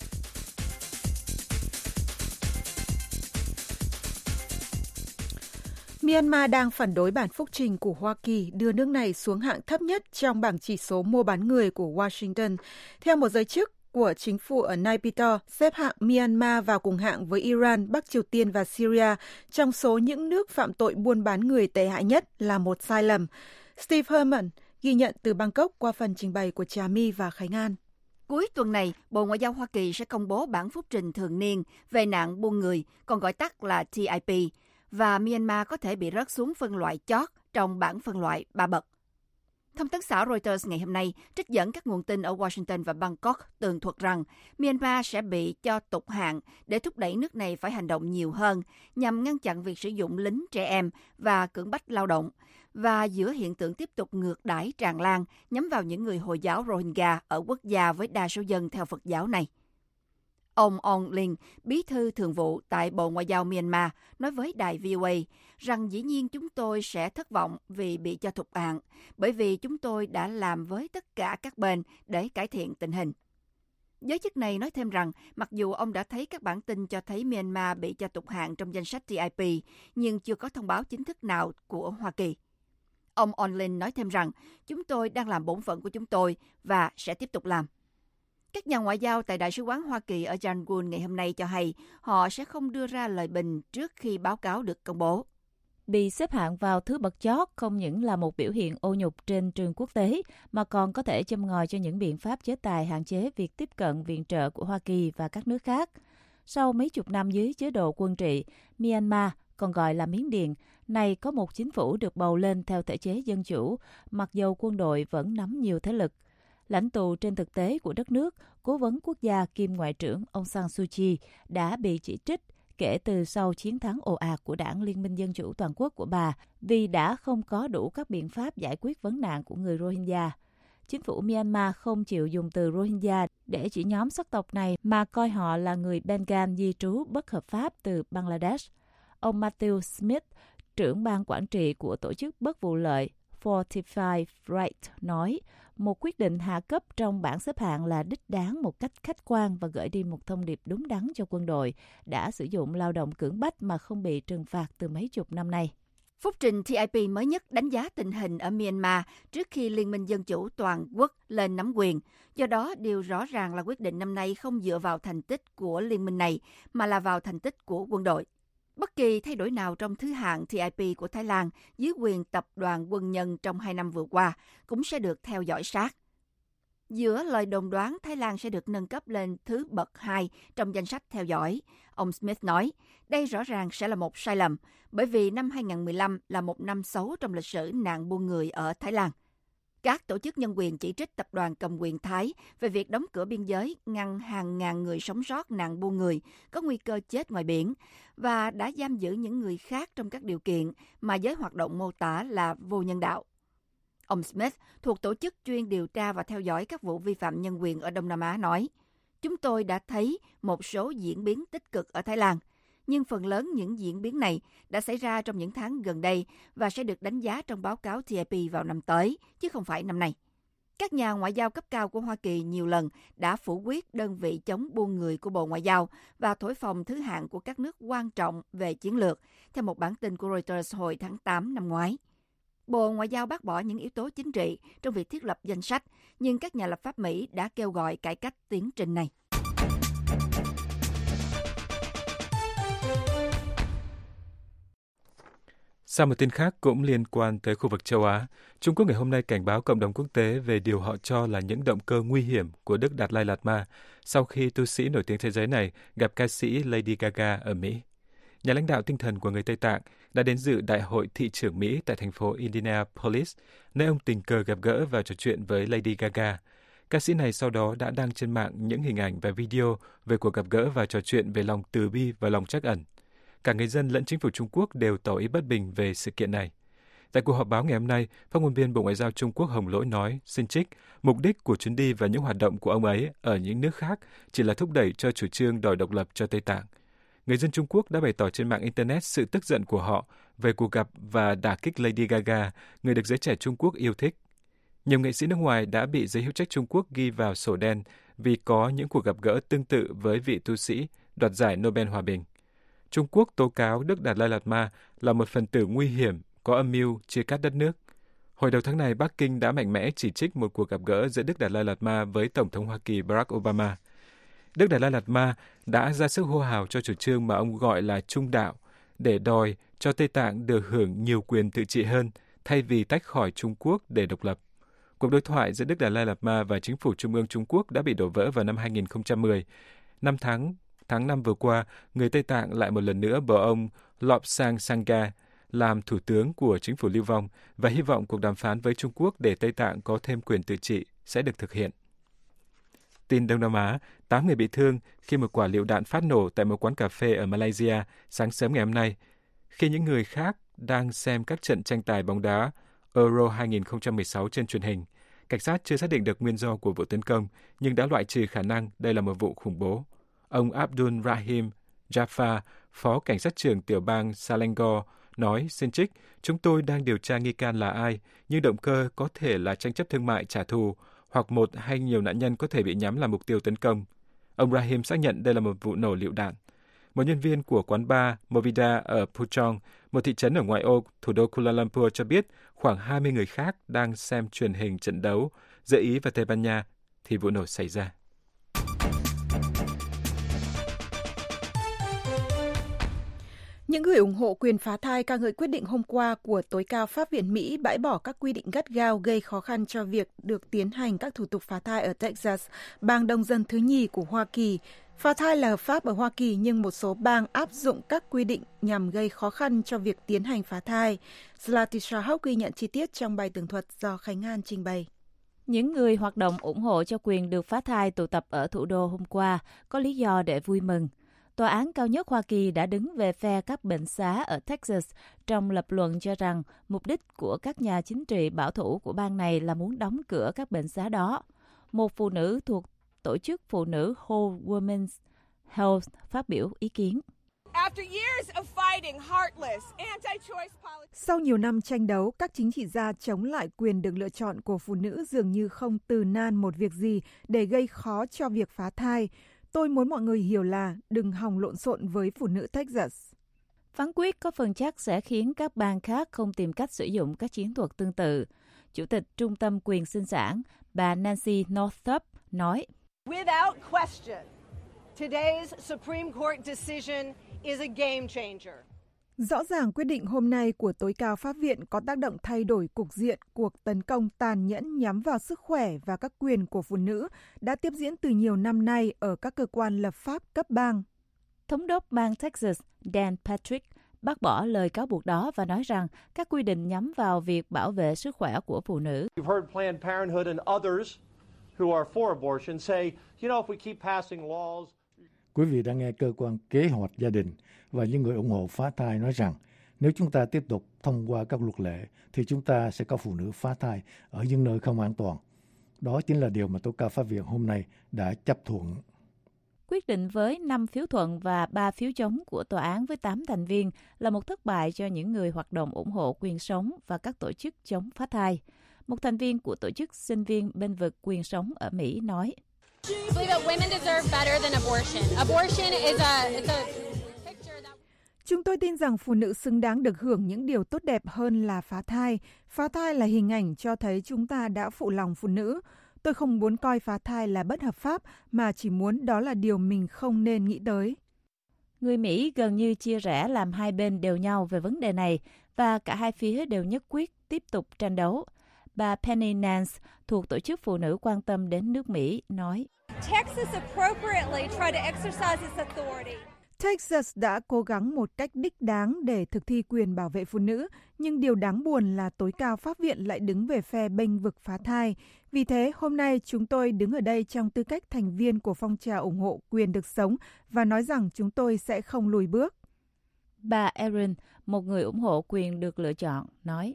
Myanmar đang phản đối bản phúc trình của Hoa Kỳ đưa nước này xuống hạng thấp nhất trong bảng chỉ số mua bán người của Washington. Theo một giới chức của chính phủ ở Naypyidaw, xếp hạng Myanmar vào cùng hạng với Iran, Bắc Triều Tiên và Syria trong số những nước phạm tội buôn bán người tệ hại nhất là một sai lầm. Steve Herman ghi nhận từ Bangkok qua phần trình bày của Trà My và Khánh An. Cuối tuần này, Bộ Ngoại giao Hoa Kỳ sẽ công bố bản phúc trình thường niên về nạn buôn người, còn gọi tắt là TIP, và Myanmar có thể bị rớt xuống phân loại chót trong bảng phân loại 3 bậc. Thông tấn xã Reuters ngày hôm nay trích dẫn các nguồn tin ở Washington và Bangkok tường thuật rằng Myanmar sẽ bị cho tụt hạng để thúc đẩy nước này phải hành động nhiều hơn nhằm ngăn chặn việc sử dụng lính trẻ em và cưỡng bách lao động, và giữa hiện tượng tiếp tục ngược đãi tràn lan nhắm vào những người Hồi giáo Rohingya ở quốc gia với đa số dân theo Phật giáo này. Ông On Linh, bí thư thường vụ tại Bộ Ngoại giao Myanmar, nói với đài VOA rằng dĩ nhiên chúng tôi sẽ thất vọng vì bị cho tụt hạng, bởi vì chúng tôi đã làm với tất cả các bên để cải thiện tình hình. Giới chức này nói thêm rằng, mặc dù ông đã thấy các bản tin cho thấy Myanmar bị cho tụt hạng trong danh sách TIP, nhưng chưa có thông báo chính thức nào của Hoa Kỳ. Ông On Linh nói thêm rằng, chúng tôi đang làm bổn phận của chúng tôi và sẽ tiếp tục làm. Các nhà ngoại giao tại Đại sứ quán Hoa Kỳ ở Yangon ngày hôm nay cho hay họ sẽ không đưa ra lời bình trước khi báo cáo được công bố. Bị xếp hạng vào thứ bậc chót không những là một biểu hiện ô nhục trên trường quốc tế, mà còn có thể châm ngòi cho những biện pháp chế tài hạn chế việc tiếp cận viện trợ của Hoa Kỳ và các nước khác. Sau mấy chục năm dưới chế độ quân trị, Myanmar, còn gọi là Miến Điện, này có một chính phủ được bầu lên theo thể chế dân chủ, mặc dầu quân đội vẫn nắm nhiều thế lực. Lãnh tụ trên thực tế của đất nước, cố vấn quốc gia kiêm ngoại trưởng ông San Suu Kyi đã bị chỉ trích kể từ sau chiến thắng ồ ạt của Đảng Liên minh Dân chủ Toàn quốc của bà vì đã không có đủ các biện pháp giải quyết vấn nạn của người Rohingya. Chính phủ Myanmar không chịu dùng từ Rohingya để chỉ nhóm sắc tộc này mà coi họ là người Bengal di trú bất hợp pháp từ Bangladesh. Ông Matthew Smith, trưởng ban quản trị của tổ chức bất vụ lợi Fortify Right nói, một quyết định hạ cấp trong bảng xếp hạng là đích đáng một cách khách quan và gửi đi một thông điệp đúng đắn cho quân đội đã sử dụng lao động cưỡng bách mà không bị trừng phạt từ mấy chục năm nay. Phúc trình TIP mới nhất đánh giá tình hình ở Myanmar trước khi Liên minh Dân chủ Toàn quốc lên nắm quyền. Do đó, điều rõ ràng là quyết định năm nay không dựa vào thành tích của liên minh này, mà là vào thành tích của quân đội. Bất kỳ thay đổi nào trong thứ hạng TIP của Thái Lan dưới quyền tập đoàn quân nhân trong 2 năm vừa qua cũng sẽ được theo dõi sát. Giữa lời đồn đoán Thái Lan sẽ được nâng cấp lên thứ bậc 2 trong danh sách theo dõi, ông Smith nói, đây rõ ràng sẽ là một sai lầm, bởi vì năm 2015 là một năm xấu trong lịch sử nạn buôn người ở Thái Lan. Các tổ chức nhân quyền chỉ trích tập đoàn cầm quyền Thái về việc đóng cửa biên giới, ngăn hàng ngàn người sống sót nạn buôn người, có nguy cơ chết ngoài biển, và đã giam giữ những người khác trong các điều kiện mà giới hoạt động mô tả là vô nhân đạo. Ông Smith, thuộc tổ chức chuyên điều tra và theo dõi các vụ vi phạm nhân quyền ở Đông Nam Á, nói, chúng tôi đã thấy một số diễn biến tích cực ở Thái Lan, nhưng phần lớn những diễn biến này đã xảy ra trong những tháng gần đây và sẽ được đánh giá trong báo cáo TIP vào năm tới, chứ không phải năm nay. Các nhà ngoại giao cấp cao của Hoa Kỳ nhiều lần đã phủ quyết đơn vị chống buôn người của Bộ Ngoại giao và thổi phồng thứ hạng của các nước quan trọng về chiến lược, theo một bản tin của Reuters hồi tháng 8 năm ngoái. Bộ Ngoại giao bác bỏ những yếu tố chính trị trong việc thiết lập danh sách, nhưng các nhà lập pháp Mỹ đã kêu gọi cải cách tiến trình này. Sau một tin khác cũng liên quan tới khu vực châu Á, Trung Quốc ngày hôm nay cảnh báo cộng đồng quốc tế về điều họ cho là những động cơ nguy hiểm của Đức Đạt Lai Lạt Ma sau khi tu sĩ nổi tiếng thế giới này gặp ca sĩ Lady Gaga ở Mỹ. Nhà lãnh đạo tinh thần của người Tây Tạng đã đến dự Đại hội thị trưởng Mỹ tại thành phố Indianapolis, nơi ông tình cờ gặp gỡ và trò chuyện với Lady Gaga. Ca sĩ này sau đó đã đăng trên mạng những hình ảnh và video về cuộc gặp gỡ và trò chuyện về lòng từ bi và lòng trắc ẩn. Cả người dân lẫn chính phủ Trung Quốc đều tỏ ý bất bình về sự kiện này. Tại cuộc họp báo ngày hôm nay, phát ngôn viên Bộ Ngoại giao Trung Quốc Hồng Lỗi nói, xin trích, mục đích của chuyến đi và những hoạt động của ông ấy ở những nước khác chỉ là thúc đẩy cho chủ trương đòi độc lập cho Tây Tạng. Người dân Trung Quốc đã bày tỏ trên mạng Internet sự tức giận của họ về cuộc gặp và đả kích Lady Gaga, người được giới trẻ Trung Quốc yêu thích. Nhiều nghệ sĩ nước ngoài đã bị giới hữu trách Trung Quốc ghi vào sổ đen vì có những cuộc gặp gỡ tương tự với vị tu sĩ đoạt giải Nobel Hòa bình. Trung Quốc tố cáo Đức Đạt Lai Lạt Ma là một phần tử nguy hiểm, có âm mưu chia cắt đất nước. Hồi đầu tháng này, Bắc Kinh đã mạnh mẽ chỉ trích một cuộc gặp gỡ giữa Đức Đạt Lai Lạt Ma với Tổng thống Hoa Kỳ Barack Obama. Đức Đạt Lai Lạt Ma đã ra sức hô hào cho chủ trương mà ông gọi là trung đạo để đòi cho Tây Tạng được hưởng nhiều quyền tự trị hơn thay vì tách khỏi Trung Quốc để độc lập. Cuộc đối thoại giữa Đức Đạt Lai Lạt Ma và chính phủ Trung ương Trung Quốc đã bị đổ vỡ vào năm 2010. Tháng 5 vừa qua, người Tây Tạng lại một lần nữa bầu ông Lobsang Sangha làm thủ tướng của chính phủ lưu vong và hy vọng cuộc đàm phán với Trung Quốc để Tây Tạng có thêm quyền tự trị sẽ được thực hiện. Tin Đông Nam Á, 8 người bị thương khi một quả lựu đạn phát nổ tại một quán cà phê ở Malaysia sáng sớm ngày hôm nay, khi những người khác đang xem các trận tranh tài bóng đá Euro 2016 trên truyền hình. Cảnh sát chưa xác định được nguyên do của vụ tấn công, nhưng đã loại trừ khả năng đây là một vụ khủng bố. Ông Abdul Rahim Jaffa, phó cảnh sát trưởng tiểu bang Selangor, nói, xin trích, chúng tôi đang điều tra nghi can là ai, nhưng động cơ có thể là tranh chấp thương mại trả thù, hoặc một hay nhiều nạn nhân có thể bị nhắm làm mục tiêu tấn công. Ông Rahim xác nhận đây là một vụ nổ lựu đạn. Một nhân viên của quán bar Movida ở Puchong, một thị trấn ở ngoại ô thủ đô Kuala Lumpur cho biết khoảng 20 người khác đang xem truyền hình trận đấu giữa Ý và Tây Ban Nha thì vụ nổ xảy ra. Những người ủng hộ quyền phá thai ca ngợi quyết định hôm qua của tối cao Pháp viện Mỹ bãi bỏ các quy định gắt gao gây khó khăn cho việc được tiến hành các thủ tục phá thai ở Texas, bang đông dân thứ nhì của Hoa Kỳ. Phá thai là hợp pháp ở Hoa Kỳ, nhưng một số bang áp dụng các quy định nhằm gây khó khăn cho việc tiến hành phá thai. Zlatisha Hawk ghi nhận chi tiết trong bài tường thuật do Khánh An trình bày. Những người hoạt động ủng hộ cho quyền được phá thai tụ tập ở thủ đô hôm qua có lý do để vui mừng. Tòa án cao nhất Hoa Kỳ đã đứng về phe các bệnh xá ở Texas trong lập luận cho rằng mục đích của các nhà chính trị bảo thủ của bang này là muốn đóng cửa các bệnh xá đó. Một phụ nữ thuộc tổ chức phụ nữ Whole Women's Health phát biểu ý kiến. Sau nhiều năm tranh đấu, các chính trị gia chống lại quyền được lựa chọn của phụ nữ dường như không từ nan một việc gì để gây khó cho việc phá thai. Tôi muốn mọi người hiểu là đừng hòng lộn xộn với phụ nữ Texas. Phán quyết có phần chắc sẽ khiến các bang khác không tìm cách sử dụng các chiến thuật tương tự. Chủ tịch Trung tâm Quyền Sinh sản, bà Nancy Northup nói, Without question, today's Supreme Court decision is a game changer. Rõ ràng quyết định hôm nay của tối cao pháp viện có tác động thay đổi cục diện cuộc tấn công tàn nhẫn nhắm vào sức khỏe và các quyền của phụ nữ đã tiếp diễn từ nhiều năm nay ở các cơ quan lập pháp cấp bang. Thống đốc bang Texas Dan Patrick bác bỏ lời cáo buộc đó và nói rằng các quy định nhắm vào việc bảo vệ sức khỏe của phụ nữ. Quý vị đã nghe cơ quan kế hoạch gia đình và những người ủng hộ phá thai nói rằng nếu chúng ta tiếp tục thông qua các luật lệ thì chúng ta sẽ có phụ nữ phá thai ở những nơi không an toàn. Đó chính là điều mà tối cao pháp viện hôm nay đã chấp thuận. Quyết định với 5 phiếu thuận và 3 phiếu chống của tòa án với 8 thành viên là một thất bại cho những người hoạt động ủng hộ quyền sống và các tổ chức chống phá thai. Một thành viên của tổ chức sinh viên bênh vực quyền sống ở Mỹ nói, Chúng tôi tin rằng phụ nữ xứng đáng được hưởng những điều tốt đẹp hơn là phá thai. Phá thai là hình ảnh cho thấy chúng ta đã phụ lòng phụ nữ. Tôi không muốn coi phá thai là bất hợp pháp, mà chỉ muốn đó là điều mình không nên nghĩ tới. Người Mỹ gần như chia rẽ làm hai bên đều nhau về vấn đề này, và cả hai phía đều nhất quyết tiếp tục tranh đấu. Bà Penny Nance thuộc Tổ chức Phụ nữ quan tâm đến nước Mỹ nói, Texas đã cố gắng một cách đích đáng để thực thi quyền bảo vệ phụ nữ, nhưng điều đáng buồn là tối cao pháp viện lại đứng về phe bênh vực phá thai. Vì thế, hôm nay chúng tôi đứng ở đây trong tư cách thành viên của phong trào ủng hộ quyền được sống và nói rằng chúng tôi sẽ không lùi bước. Bà Erin, một người ủng hộ quyền được lựa chọn, nói,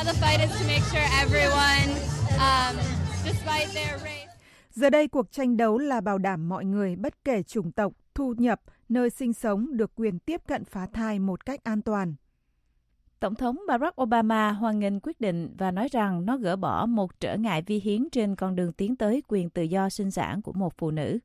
Giờ đây cuộc tranh đấu là bảo đảm mọi người, bất kể chủng tộc, thu nhập, nơi sinh sống được quyền tiếp cận phá thai một cách an toàn. Tổng thống Barack Obama hoan nghênh quyết định và nói rằng nó gỡ bỏ một trở ngại vi hiến trên con đường tiến tới quyền tự do sinh sản của một phụ nữ.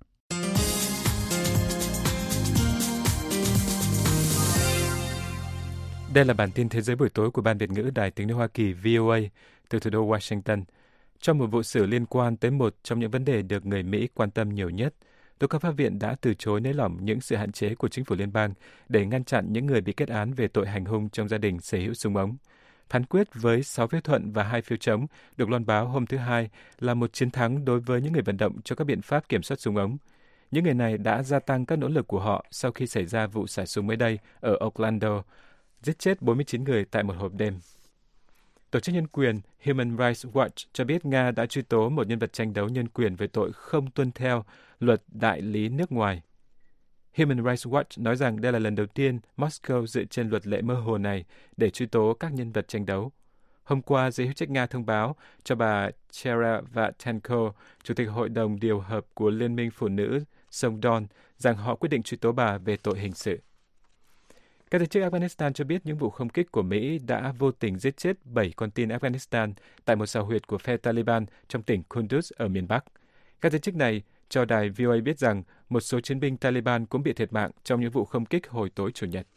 Đây là bản tin Thế giới buổi tối của Ban Việt ngữ Đài Tiếng nói Hoa Kỳ VOA từ thủ đô Washington. Trong một vụ xử liên quan tới một trong những vấn đề được người Mỹ quan tâm nhiều nhất, tối cao pháp viện đã từ chối nới lỏng những sự hạn chế của chính phủ liên bang để ngăn chặn những người bị kết án về tội hành hung trong gia đình sở hữu súng ống. Phán quyết với 6 phiếu thuận và 2 phiếu chống được loan báo hôm thứ Hai là một chiến thắng đối với những người vận động cho các biện pháp kiểm soát súng ống. Những người này đã gia tăng các nỗ lực của họ sau khi xảy ra vụ xả súng mới đây ở Orlando, giết chết 49 người tại một hộp đêm. Tổ chức nhân quyền Human Rights Watch cho biết Nga đã truy tố một nhân vật tranh đấu nhân quyền về tội không tuân theo luật đại lý nước ngoài. Human Rights Watch nói rằng đây là lần đầu tiên Moscow dựa trên luật lệ mơ hồ này để truy tố các nhân vật tranh đấu. Hôm qua, giới chức trách Nga thông báo cho bà Chera Vatenko, Chủ tịch Hội đồng điều hợp của Liên minh Phụ nữ sông Don, rằng họ quyết định truy tố bà về tội hình sự. Các giới chức Afghanistan cho biết những vụ không kích của Mỹ đã vô tình giết chết 7 con tin Afghanistan tại một xào huyệt của phe Taliban trong tỉnh Kunduz ở miền Bắc. Các giới chức này cho đài VOA biết rằng một số chiến binh Taliban cũng bị thiệt mạng trong những vụ không kích hồi tối Chủ nhật.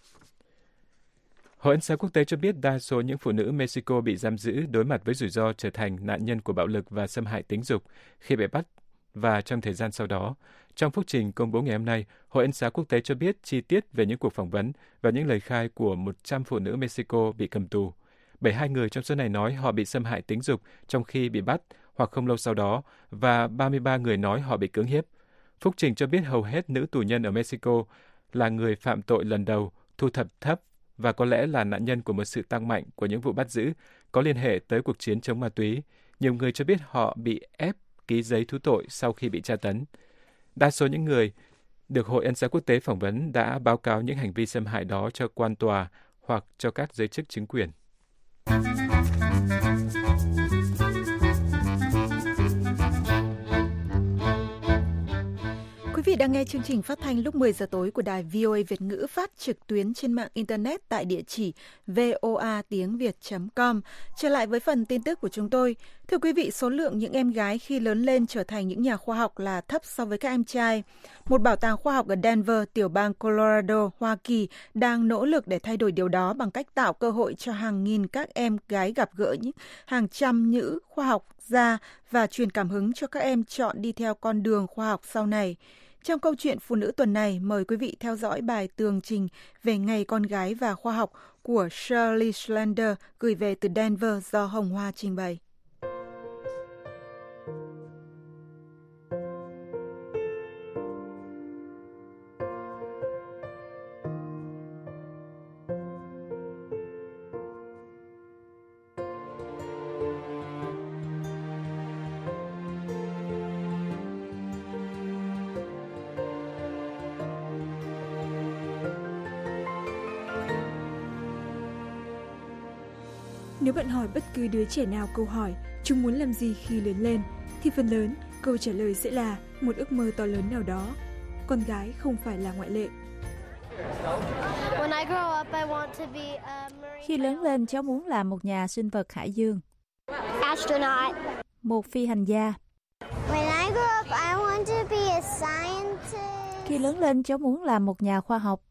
Hội Ân xá Quốc tế cho biết đa số những phụ nữ Mexico bị giam giữ đối mặt với rủi ro trở thành nạn nhân của bạo lực và xâm hại tính dục khi bị bắt và trong thời gian sau đó. Trong phúc trình công bố ngày hôm nay, Hội Ân xá Quốc tế cho biết chi tiết về những cuộc phỏng vấn và những lời khai của 100 phụ nữ Mexico bị cầm tù. 72 người trong số này nói họ bị xâm hại tính dục trong khi bị bắt hoặc không lâu sau đó, và 33 người nói họ bị cưỡng hiếp. Phúc trình cho biết hầu hết nữ tù nhân ở Mexico là người phạm tội lần đầu, thu nhập thấp và có lẽ là nạn nhân của một sự tăng mạnh của những vụ bắt giữ có liên hệ tới cuộc chiến chống ma túy. Nhiều người cho biết họ bị ép ký giấy thú tội sau khi bị tra tấn. Đa số những người được Hội Ân xá Quốc tế phỏng vấn đã báo cáo những hành vi xâm hại đó cho quan tòa hoặc cho các giới chức chính quyền. Quý vị đang nghe chương trình phát thanh lúc 10 giờ tối của đài VOA Việt ngữ phát trực tuyến trên mạng Internet tại địa chỉ voatiengviet.com. Trở lại với phần tin tức của chúng tôi. Thưa quý vị, số lượng những em gái khi lớn lên trở thành những nhà khoa học là thấp so với các em trai. Một bảo tàng khoa học ở Denver, tiểu bang Colorado, Hoa Kỳ đang nỗ lực để thay đổi điều đó bằng cách tạo cơ hội cho hàng nghìn các em gái gặp gỡ những hàng trăm nữ khoa học gia và truyền cảm hứng cho các em chọn đi theo con đường khoa học sau này. Trong câu chuyện Phụ nữ tuần này, mời quý vị theo dõi bài tường trình về Ngày Con Gái và Khoa học của Shirley Schlander gửi về từ Denver do Hồng Hoa trình bày. Nếu bạn hỏi bất cứ đứa trẻ nào câu hỏi chúng muốn làm gì khi lớn lên, thì phần lớn câu trả lời sẽ là một ước mơ to lớn nào đó. Con gái không phải là ngoại lệ. Khi lớn lên, cháu muốn làm một nhà sinh vật hải dương, Astronaut. một phi hành gia. Khi lớn lên, cháu muốn làm một nhà khoa học.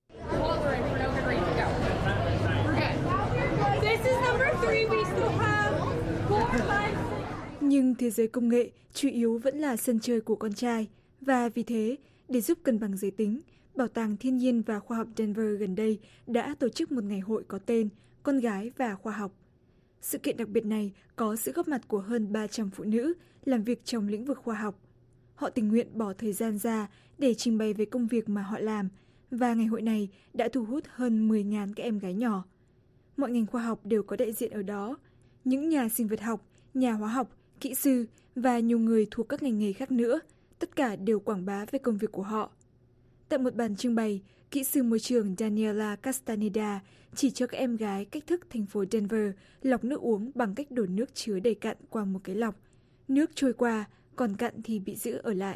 Nhưng thế giới công nghệ chủ yếu vẫn là sân chơi của con trai, và vì thế, để giúp cân bằng giới tính, Bảo tàng Thiên nhiên và Khoa học Denver gần đây đã tổ chức một ngày hội có tên Con gái và khoa học. Sự kiện đặc biệt này có sự góp mặt của hơn 300 phụ nữ làm việc trong lĩnh vực khoa học. Họ tình nguyện bỏ thời gian ra để trình bày về công việc mà họ làm, và ngày hội này đã thu hút hơn 10.000 các em gái nhỏ. Mọi ngành khoa học đều có đại diện ở đó. Những nhà sinh vật học, nhà hóa học, kỹ sư và nhiều người thuộc các ngành nghề khác nữa, tất cả đều quảng bá về công việc của họ. Tại một bàn trưng bày, kỹ sư môi trường Daniela Castaneda chỉ cho các em gái cách thức thành phố Denver lọc nước uống bằng cách đổ nước chứa đầy cặn qua một cái lọc. Nước trôi qua, còn cặn thì bị giữ ở lại.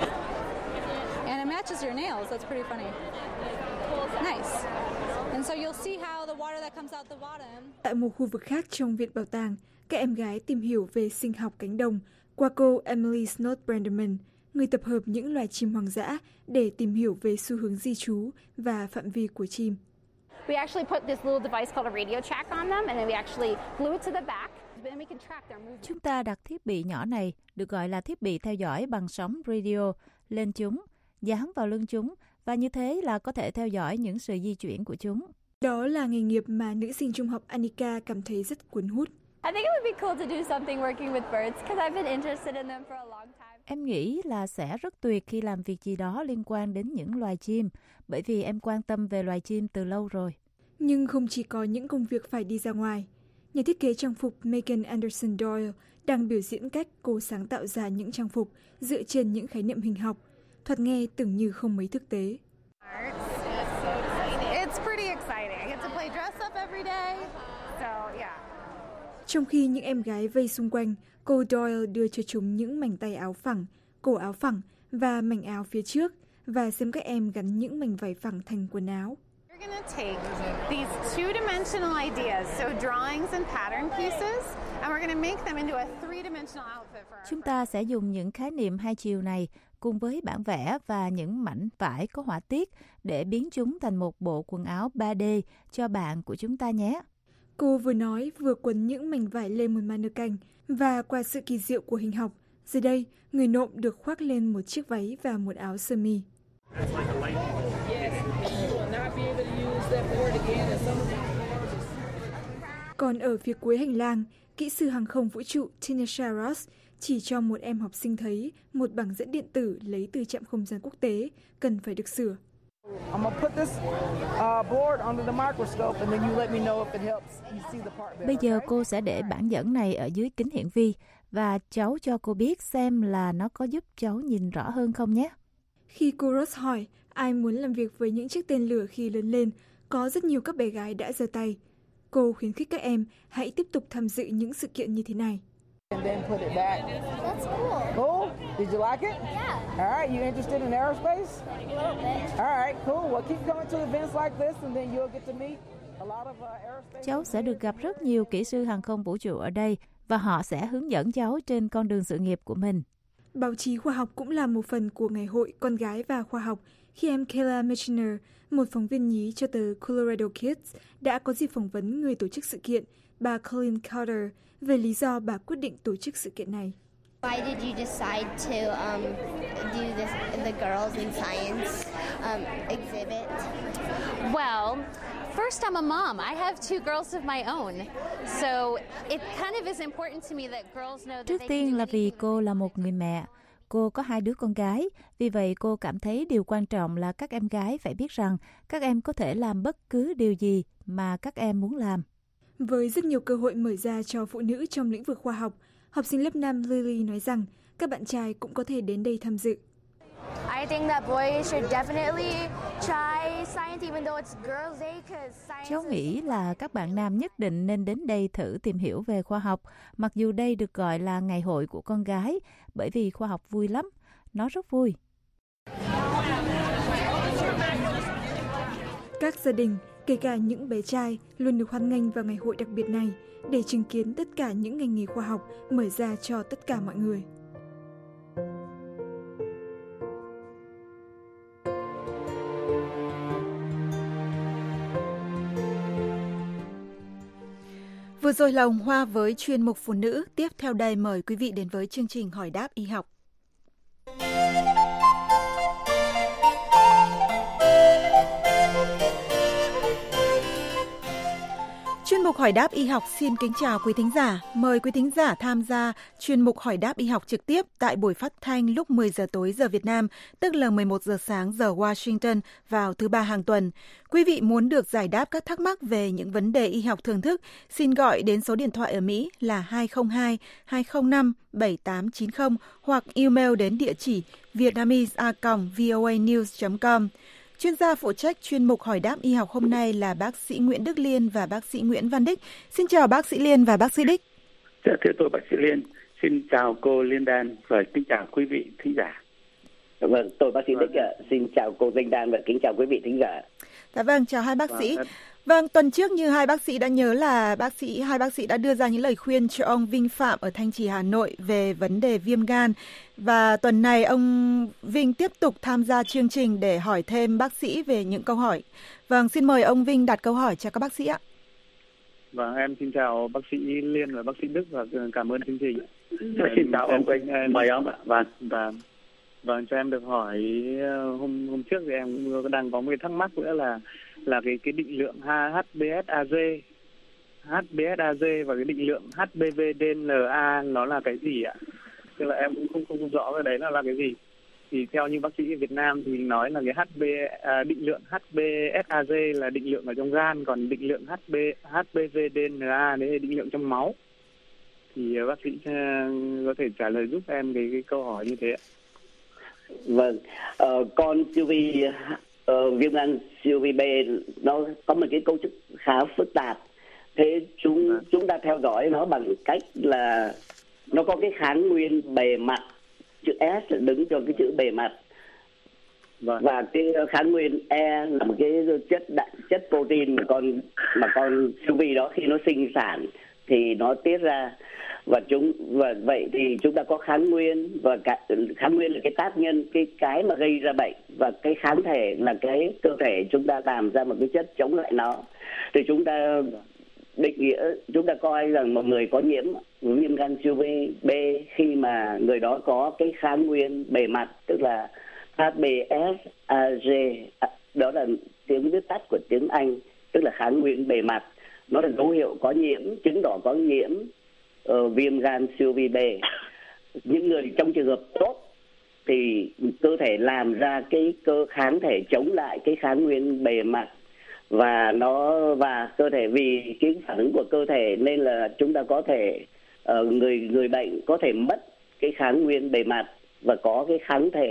Tại một khu vực khác trong viện bảo tàng, các em gái tìm hiểu về sinh học cánh đồng qua cô Emily Snodbranderman, người tập hợp những loài chim hoang dã để tìm hiểu về xu hướng di trú và phạm vi của chim. Chúng ta đặt thiết bị nhỏ này, được gọi là thiết bị theo dõi bằng sóng radio, lên chúng, dán vào lưng chúng, và như thế là có thể theo dõi những sự di chuyển của chúng. Đó là nghề nghiệp mà nữ sinh trung học Anika cảm thấy rất cuốn hút. Em nghĩ là sẽ rất tuyệt khi làm việc gì đó liên quan đến những loài chim, bởi vì em quan tâm về loài chim từ lâu rồi. Nhưng không chỉ có những công việc phải đi ra ngoài. Nhà thiết kế trang phục Megan Anderson Doyle đang biểu diễn cách cô sáng tạo ra những trang phục dựa trên những khái niệm hình học, thoạt nghe tưởng như không mấy thực tế. Trong khi những em gái vây xung quanh, cô Doyle đưa cho chúng những mảnh tay áo phẳng, cổ áo phẳng và mảnh áo phía trước, và xem các em gắn những mảnh vải phẳng thành quần áo. Chúng ta sẽ dùng những khái niệm hai chiều này cùng với bản vẽ và những mảnh vải có họa tiết để biến chúng thành một bộ quần áo 3D cho bạn của chúng ta nhé. Cô vừa nói vừa quấn những mảnh vải lên một mannequin, và qua sự kỳ diệu của hình học, giờ đây người nộm được khoác lên một chiếc váy và một áo sơ mi. Còn ở phía cuối hành lang, kỹ sư hàng không vũ trụ Tanisha Ross chỉ cho một em học sinh thấy một bảng dẫn điện tử lấy từ trạm không gian quốc tế cần phải được sửa. Bây giờ cô sẽ để bản dẫn này ở dưới kính hiển vi và cháu cho cô biết xem là nó có giúp cháu nhìn rõ hơn không nhé. Khi cô Ross hỏi ai muốn làm việc với những chiếc tên lửa khi lớn lên, có rất nhiều các bé gái đã giơ tay. Cô khuyến khích các em hãy tiếp tục tham dự những sự kiện như thế này. And then put it back. That's cool. Cool? Did you like it? Yeah. All right, you interested in aerospace? A little bit. All right, cool. Well, keep going to events like this and then you'll get to meet a lot of aerospace. Cháu sẽ được gặp rất nhiều kỹ sư hàng không vũ trụ ở đây và họ sẽ hướng dẫn cháu trên con đường sự nghiệp của mình. Báo chí khoa học cũng là một phần của Ngày hội Con gái và khoa học khi em Kayla Michener, một phóng viên nhí cho tờ Colorado Kids, đã có dịp phỏng vấn người tổ chức sự kiện, bà Colleen Carter, về lý do bà quyết định tổ chức sự kiện này. Why did you decide to do this, the Girls in Science exhibit? Well, first, I'm a mom. I have 2 girls of my own. So it kind of is important to me that girls know that Trước tiên là vì cô là một người mẹ. Cô có 2 đứa con gái. Vì vậy cô cảm thấy điều quan trọng là các em gái phải biết rằng các em có thể làm bất cứ điều gì mà các em muốn làm. Với rất nhiều cơ hội mở ra cho phụ nữ trong lĩnh vực khoa học, học sinh lớp 5 Lily nói rằng các bạn trai cũng có thể đến đây tham dự. I think that boys should definitely try science even though it's girls' day because science. Cháu nghĩ là các bạn nam nhất định nên đến đây thử tìm hiểu về khoa học, mặc dù đây được gọi là ngày hội của con gái, bởi vì khoa học vui lắm, nó rất vui. Các gia đình, kể cả những bé trai, luôn được hoan nghênh vào ngày hội đặc biệt này để chứng kiến tất cả những ngành nghề khoa học mở ra cho tất cả mọi người. Vừa rồi là Hồng Hoa với chuyên mục Phụ nữ. Tiếp theo đây mời quý vị đến với chương trình Hỏi đáp y học. Chuyên mục Hỏi đáp y học xin kính chào quý thính giả. Mời quý thính giả tham gia chuyên mục Hỏi đáp y học trực tiếp tại buổi phát thanh lúc 10 giờ tối giờ Việt Nam, tức là 11 giờ sáng giờ Washington vào thứ Ba hàng tuần. Quý vị muốn được giải đáp các thắc mắc về những vấn đề y học thường thức, xin gọi đến số điện thoại ở Mỹ là 202-205-7890 hoặc email đến địa chỉ vietnamese@voanews.com. Chuyên gia phụ trách chuyên mục Hỏi đáp y học hôm nay là bác sĩ Nguyễn Đức Liên và bác sĩ Nguyễn Văn Đích. Xin chào bác sĩ Liên và bác sĩ Đích. Dạ, thưa tôi bác sĩ Liên. Xin chào cô Liên Đan và kính chào quý vị thính giả. Vâng, tôi bác sĩ Đích ạ. Xin chào cô Linh Đan và kính chào quý vị thính giả. Dạ vâng, chào hai bác sĩ. Vâng, tuần trước như hai bác sĩ đã nhớ là hai bác sĩ đã đưa ra những lời khuyên cho ông Vinh Phạm ở Thanh Trì, Hà Nội về vấn đề viêm gan. Và tuần này ông Vinh tiếp tục tham gia chương trình để hỏi thêm bác sĩ về những câu hỏi. Vâng, xin mời ông Vinh đặt câu hỏi cho các bác sĩ ạ. Vâng, em xin chào bác sĩ Liên và bác sĩ Đức và cảm ơn chương trình. Xin chào ông Vinh, mời ông ạ. Vâng, cho em được hỏi hôm trước thì em cũng đang có một cái thắc mắc nữa là cái định lượng HBsAg và cái định lượng HBV-DNA nó là cái gì ạ? Tức là em cũng không rõ cái đấy là cái gì. Thì theo như bác sĩ Việt Nam thì nói là cái định lượng HBsAg là định lượng ở trong gan, còn định lượng HBV-DNA đấy là định lượng trong máu. Thì bác sĩ có thể trả lời giúp em cái câu hỏi như thế ạ? Vâng, con siêu vi viêm gan siêu vi B nó có một cái cấu trúc khá phức tạp. Thế chúng ta theo dõi nó bằng cách là nó có cái kháng nguyên bề mặt, chữ S đứng cho cái chữ bề mặt. Và cái kháng nguyên E là một cái chất protein mà con siêu vi đó khi nó sinh sản thì nó tiết ra. Và vậy thì chúng ta có kháng nguyên, và kháng nguyên là cái tác nhân, cái mà gây ra bệnh, và cái kháng thể là cái cơ thể chúng ta làm ra một cái chất chống lại nó. Thì chúng ta định nghĩa, chúng ta coi rằng một người có nhiễm viêm gan siêu vi B khi mà người đó có cái kháng nguyên bề mặt, tức là HBsAg, đó là tiếng viết tắt của tiếng Anh, tức là kháng nguyên bề mặt. Nó là dấu hiệu có nhiễm, chứng tỏ có nhiễm viêm gan siêu vi B. Những người trong trường hợp tốt thì cơ thể làm ra cái cơ kháng thể chống lại cái kháng nguyên bề mặt, và cơ thể vì cái phản ứng của cơ thể nên là chúng ta có thể người bệnh có thể mất cái kháng nguyên bề mặt và có cái kháng thể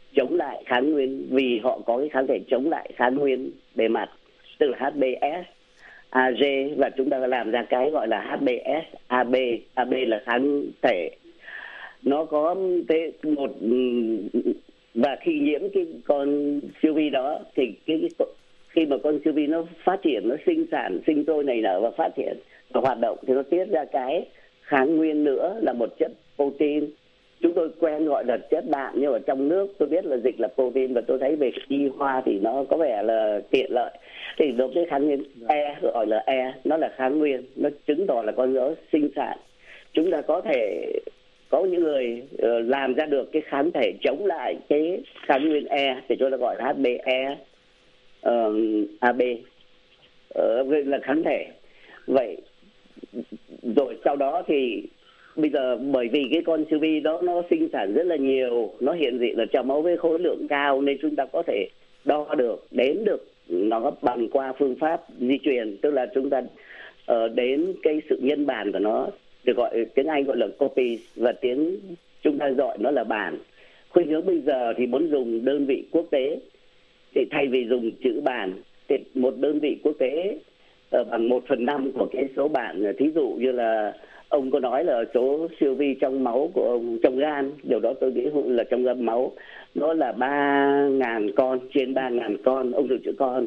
chống lại kháng nguyên, vì họ có cái kháng thể chống lại kháng nguyên bề mặt, tức là HBs AG, và chúng ta làm ra cái gọi là HBs AB. AB là kháng thể, nó có thế một, và khi nhiễm cái con siêu vi đó thì khi mà con siêu vi nó phát triển, nó sinh sản, sinh sôi nảy nở và phát triển và hoạt động thì nó tiết ra cái kháng nguyên nữa là một chất protein. Chúng tôi quen gọi là chất đạm, nhưng ở trong nước tôi biết là dịch là protein, và tôi thấy về y khoa thì nó có vẻ là tiện lợi. Thì đối với kháng nguyên E, gọi là E, nó là kháng nguyên, nó chứng tỏ là con đó sinh sản. Chúng ta có thể có những người làm ra được cái kháng thể chống lại cái kháng nguyên E thì chúng ta gọi là HBe AB, là kháng thể. Vậy rồi sau đó thì bây giờ bởi vì cái con siêu vi đó nó sinh sản rất là nhiều, nó hiện diện ở trong máu với khối lượng cao, nên chúng ta có thể đo được, đếm được nó bằng qua phương pháp di truyền, tức là chúng ta đến cái sự nhân bản của nó, được gọi tiếng Anh gọi là copies, và tiếng chúng ta gọi nó là bản. Khuynh hướng bây giờ thì muốn dùng đơn vị quốc tế, thì thay vì dùng chữ bản thì một đơn vị quốc tế bằng 1/5 của cái số bản. Thí dụ như là ông có nói là số siêu vi trong máu của ông, trong gan, điều đó tôi nghĩ là trong gan máu nó là 3.000 con, trên 3.000 con, ông dùng chữ con.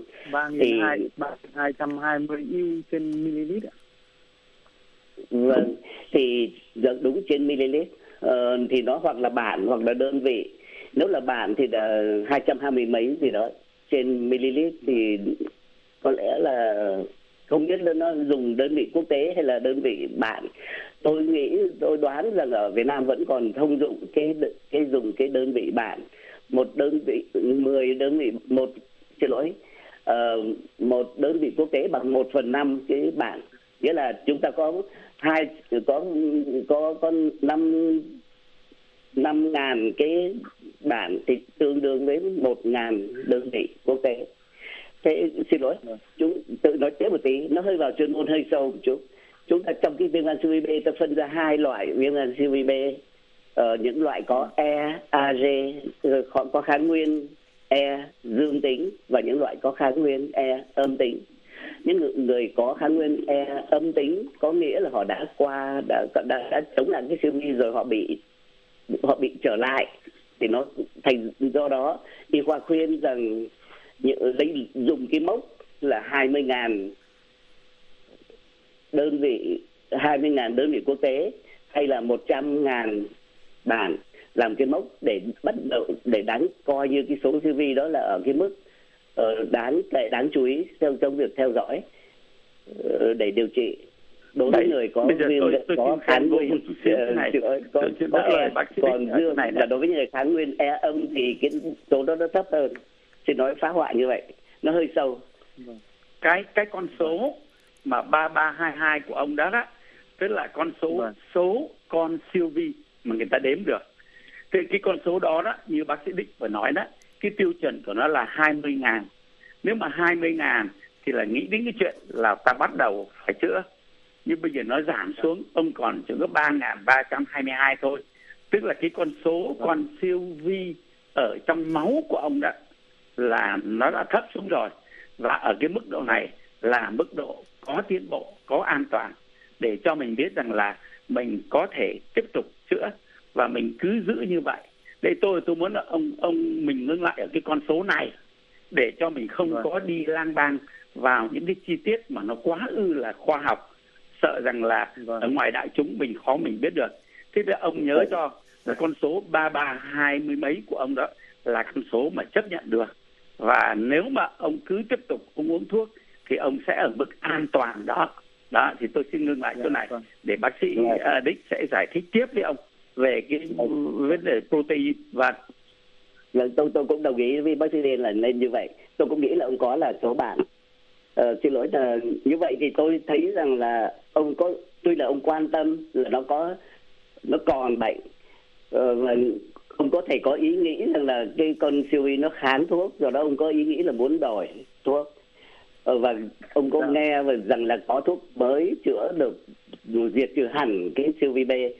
3.220 U trên ml. Vâng, thì đúng trên ml. Thì nó hoặc là bản hoặc là đơn vị. Nếu là bản thì là 220 mấy gì đó trên ml, thì có lẽ là không biết là nó dùng đơn vị quốc tế hay là đơn vị bản. Tôi đoán rằng ở Việt Nam vẫn còn thông dụng cái dùng cái đơn vị bản. Một đơn vị 10 đơn vị một đơn vị quốc tế bằng 1/5 cái bản. Nghĩa là chúng ta có 5.000 cái bản thì tương đương với 1.000 đơn vị quốc tế. Thế xin lỗi, chúng tự nói tiếp một tí, nó hơi vào chuyên môn hơi sâu một chút. Chúng ta trong cái viêm gan siêu vi B ta phân ra 2 loại viêm gan siêu vi B, những loại có E, AG, có kháng nguyên E dương tính, và những loại có kháng nguyên E âm tính. Những người có kháng nguyên E âm tính có nghĩa là họ đã chống lại cái siêu vi rồi, họ bị trở lại, thì nó thành, do đó y khoa khuyên rằng dùng cái mốc là 20.000 đơn vị quốc tế hay là 100.000 bản làm cái mốc để bắt đầu để coi như cái số siêu vi đó là ở cái mức đáng chú ý trong việc theo dõi để điều trị đối với người có có kháng nguyên còn dương là đối với người kháng nguyên E âm thì cái số đó nó thấp hơn. Xin nói phá hoại như vậy nó hơi sâu. Cái con số mà 3322 của ông đó tức là con số con siêu vi mà người ta đếm được. Thì cái con số đó như bác sĩ Đích vừa nói đó, cái tiêu chuẩn của nó là 20.000. Nếu mà 20.000 thì là nghĩ đến cái chuyện là ta bắt đầu phải chữa. Nhưng bây giờ nó giảm xuống, ông còn chỉ có 3.322 thôi. Tức là cái con số con siêu vi ở trong máu của ông đó là nó đã thấp xuống rồi. Và ở cái mức độ này là mức độ có tiến bộ, có an toàn, để cho mình biết rằng là mình có thể tiếp tục chữa và mình cứ giữ như vậy. Đây tôi muốn là ông mình ngưng lại ở cái con số này để cho mình không có đi lang bang vào những cái chi tiết mà nó quá là khoa học, sợ rằng là ở ngoài đại chúng mình khó mình biết được. Thế thì ông nhớ cho là con số 3320 mấy của ông đó là con số mà chấp nhận được. Và nếu mà ông cứ tiếp tục uống thuốc thì ông sẽ ở mức an toàn đó. Đó thì tôi xin ngưng lại chỗ này để bác sĩ Đích sẽ giải thích tiếp với ông về cái vấn đề protein. Và tôi cũng đồng ý với bác sĩ Đen là nên như vậy. Tôi cũng nghĩ là ông có là số bạn. Xin lỗi là như vậy thì tôi thấy rằng là ông có, tuy là ông quan tâm là nó còn bệnh, và ông có thể có ý nghĩ rằng là cái con siêu vi nó kháng thuốc, do đó ông có ý nghĩ là muốn đổi thuốc, và ông có nghe rằng là có thuốc mới chữa được diệt trừ hẳn cái siêu vi B.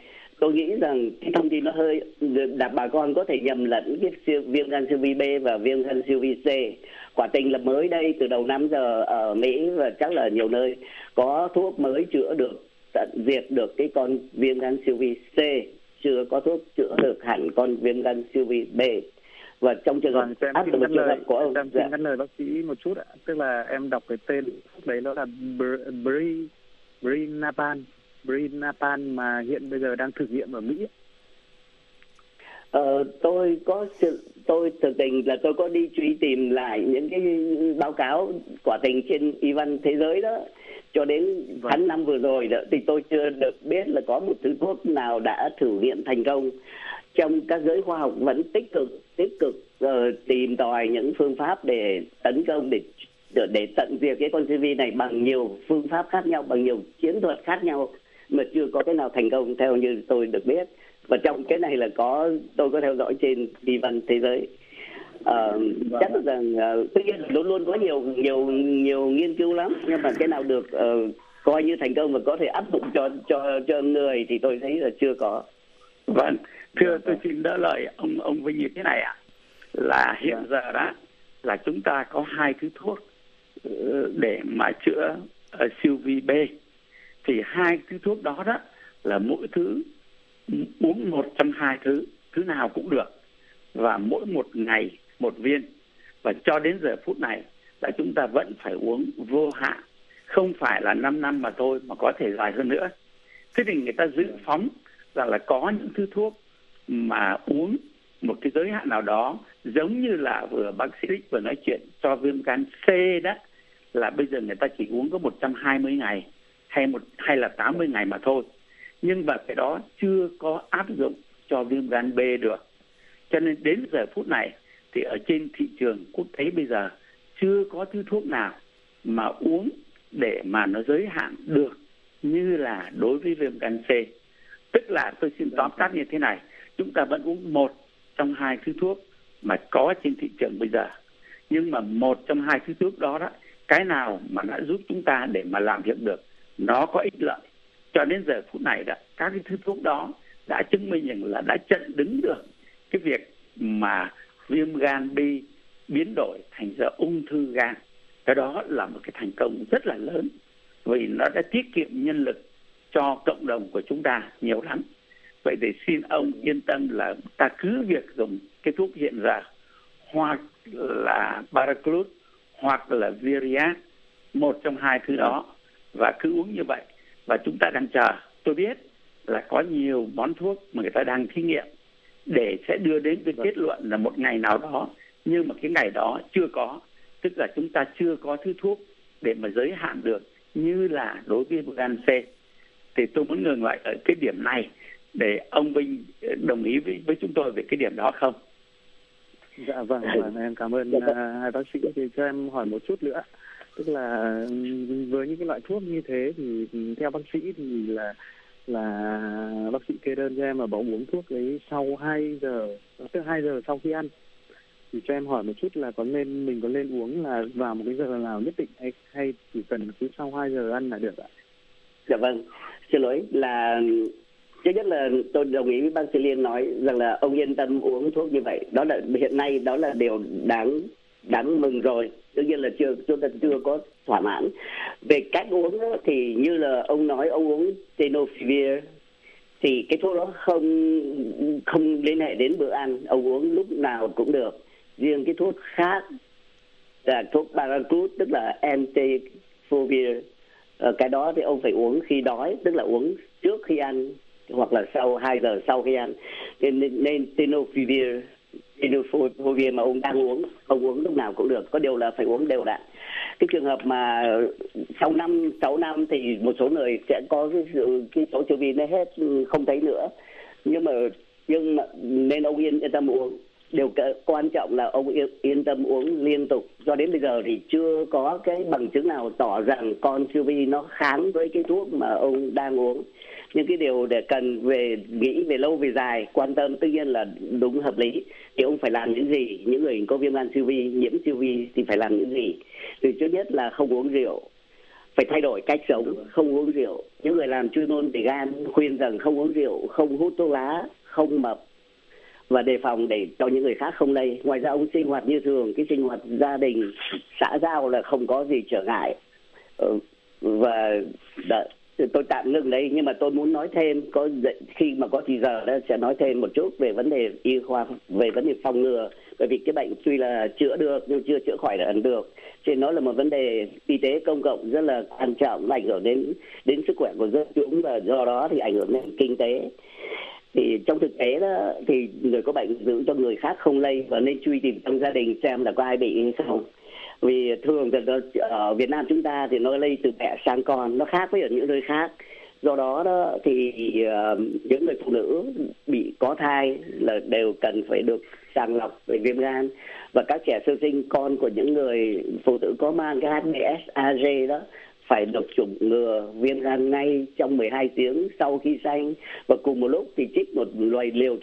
tôi nghĩ rằng cái thông tin nó hơi bà con có thể nhầm lẫn cái viêm gan siêu vi B và viêm gan siêu vi C. Quả tình là mới đây từ đầu năm giờ ở Mỹ và chắc là nhiều nơi có thuốc mới chữa được, tận diệt được cái con viêm gan siêu vi C, chưa có thuốc chữa được hẳn con viêm gan siêu vi B. Và trong trường hợp áp dụng trường hợp của ông, em xin ngắt lời bác sĩ một chút ạ. Tức là em đọc cái tên thuốc đấy nó là Brinapan mà hiện bây giờ đang thử nghiệm ở Mỹ. Tôi thực tình là tôi có đi truy tìm lại những cái báo cáo quả tình trên y văn thế giới đó, cho đến tháng 5 vừa rồi đó, thì tôi chưa được biết là có một thứ thuốc nào đã thử nghiệm thành công. Trong các giới khoa học vẫn tích cực tìm tòi những phương pháp để tấn công, để tận diệt cái con CVD này bằng nhiều phương pháp khác nhau, bằng nhiều chiến thuật khác nhau, mà chưa có cái nào thành công theo như tôi được biết. Và trong cái này là tôi có theo dõi trên y văn thế giới. Chắc rằng tất nhiên luôn luôn có nhiều nghiên cứu lắm, nhưng mà cái nào được coi như thành công và có thể áp dụng cho người thì tôi thấy là chưa có. Vâng, thưa tôi xin đỡ lời ông Vinh như thế này ạ, là hiện giờ đó là chúng ta có 2 thứ thuốc để mà chữa siêu vi B, thì 2 thứ thuốc đó là mỗi thứ uống 1 trong 2 thứ nào cũng được, và mỗi một ngày 1 viên, và cho đến giờ phút này là chúng ta vẫn phải uống vô hạn, không phải là 5 năm mà thôi, mà có thể dài hơn nữa. Thế thì người ta dự phóng rằng là có những thứ thuốc mà uống một cái giới hạn nào đó, giống như là vừa bác sĩ vừa nói chuyện cho viêm gan C đó, là bây giờ người ta chỉ uống có 120 ngày hay là 80 ngày mà thôi. Nhưng mà cái đó chưa có áp dụng cho viêm gan B được. Cho nên đến giờ phút này thì ở trên thị trường quốc tế bây giờ chưa có thứ thuốc nào mà uống để mà nó giới hạn được như là đối với viêm gan C. Tức là tôi xin tóm tắt như thế này, chúng ta vẫn uống 1 trong 2 thứ thuốc mà có trên thị trường bây giờ. Nhưng mà 1 trong 2 thứ thuốc đó, cái nào mà đã giúp chúng ta để mà làm việc được, nó có ích lợi. Cho đến giờ phút này các cái thứ thuốc đó đã chứng minh rằng là đã chặn đứng được cái việc mà viêm gan B biến đổi thành ra ung thư gan. Cái đó là một cái thành công rất là lớn, vì nó đã tiết kiệm nhân lực cho cộng đồng của chúng ta nhiều lắm. Vậy thì xin ông yên tâm là ta cứ việc dùng cái thuốc hiện giờ, hoặc là Paraclut hoặc là Viriat, 1 trong 2 thứ đó, và cứ uống như vậy. Và chúng ta đang chờ, tôi biết là có nhiều món thuốc mà người ta đang thí nghiệm để sẽ đưa đến cái kết luận là một ngày nào đó, nhưng mà cái ngày đó chưa có. Tức là chúng ta chưa có thứ thuốc để mà giới hạn được như là đối với viêm gan C. Thì tôi muốn ngừng lại ở cái điểm này để ông Vinh đồng ý với chúng tôi về cái điểm đó không? Dạ vâng, em cảm ơn hai bác sĩ. Thì cho em hỏi một chút nữa, tức là với những cái loại thuốc như thế thì theo bác sĩ thì là bác sĩ kê đơn cho em là bảo uống thuốc đấy sau 2 giờ, tức 2 giờ sau khi ăn. Thì cho em hỏi một chút là mình có nên uống là vào một cái giờ nào nhất định hay chỉ cần cứ sau 2 giờ ăn là được ạ? Dạ vâng, xin lỗi là trước nhất là tôi đồng ý với bác sĩ Liên nói rằng là ông yên tâm uống thuốc như vậy. Đó là hiện nay đó là điều đáng mừng rồi. Tất nhiên là chúng ta chưa có thỏa mãn. Về cách uống đó, thì như là ông nói, ông uống tenofovir thì cái thuốc đó không liên hệ đến bữa ăn, ông uống lúc nào cũng được. Riêng cái thuốc khác là thuốc Paraclut, tức là antifovir, cái đó thì ông phải uống khi đói, tức là uống trước khi ăn hoặc là sau 2 giờ sau khi ăn. Nên tenofovir mà ông đang uống, ông uống lúc nào cũng được, có điều là phải uống đều đặn. Cái trường hợp mà sau 6 năm thì một số người sẽ có cái số siêu vi nó hết không thấy nữa, nhưng mà nên ông yên tâm uống. Điều quan trọng là ông yên tâm uống liên tục. Do đến bây giờ thì chưa có cái bằng chứng nào tỏ rằng con siêu vi nó kháng với cái thuốc mà ông đang uống. Nhưng cái điều để cần nghĩ về lâu về dài, quan tâm tất nhiên là đúng, hợp lý. Thì ông phải làm những gì? Những người có viêm gan siêu vi, nhiễm siêu vi thì phải làm những gì? Thì trước nhất là không uống rượu, phải thay đổi cách sống, không uống rượu. Những người làm chuyên môn về gan khuyên rằng không uống rượu, không hút thuốc lá, không mập và đề phòng để cho những người khác không lây. Ngoài ra ông sinh hoạt như thường, cái sinh hoạt gia đình xã giao là không có gì trở ngại. Và tôi tạm ngừng đấy, nhưng mà tôi muốn nói thêm, khi mà có thì giờ đó sẽ nói thêm một chút về vấn đề y khoa, về vấn đề phòng ngừa. Bởi vì cái bệnh tuy là chữa được nhưng chưa chữa khỏi được, cho nên nó là một vấn đề y tế công cộng rất là quan trọng, ảnh hưởng đến sức khỏe của dân chúng và do đó thì ảnh hưởng đến kinh tế. Thì trong thực tế đó thì người có bệnh giữ cho người khác không lây và nên truy tìm trong gia đình xem là có ai bị hay không. Vì thường thì ở Việt Nam chúng ta thì nó lây từ mẹ sang con, nó khác với ở những nơi khác. Do đó thì những người phụ nữ bị có thai là đều cần phải được sàng lọc về viêm gan, và các trẻ sơ sinh con của những người phụ nữ có mang cái HBsAg đó phải được chủng ngừa viêm gan ngay trong 12 tiếng sau khi sanh, và cùng một lúc thì trích một liều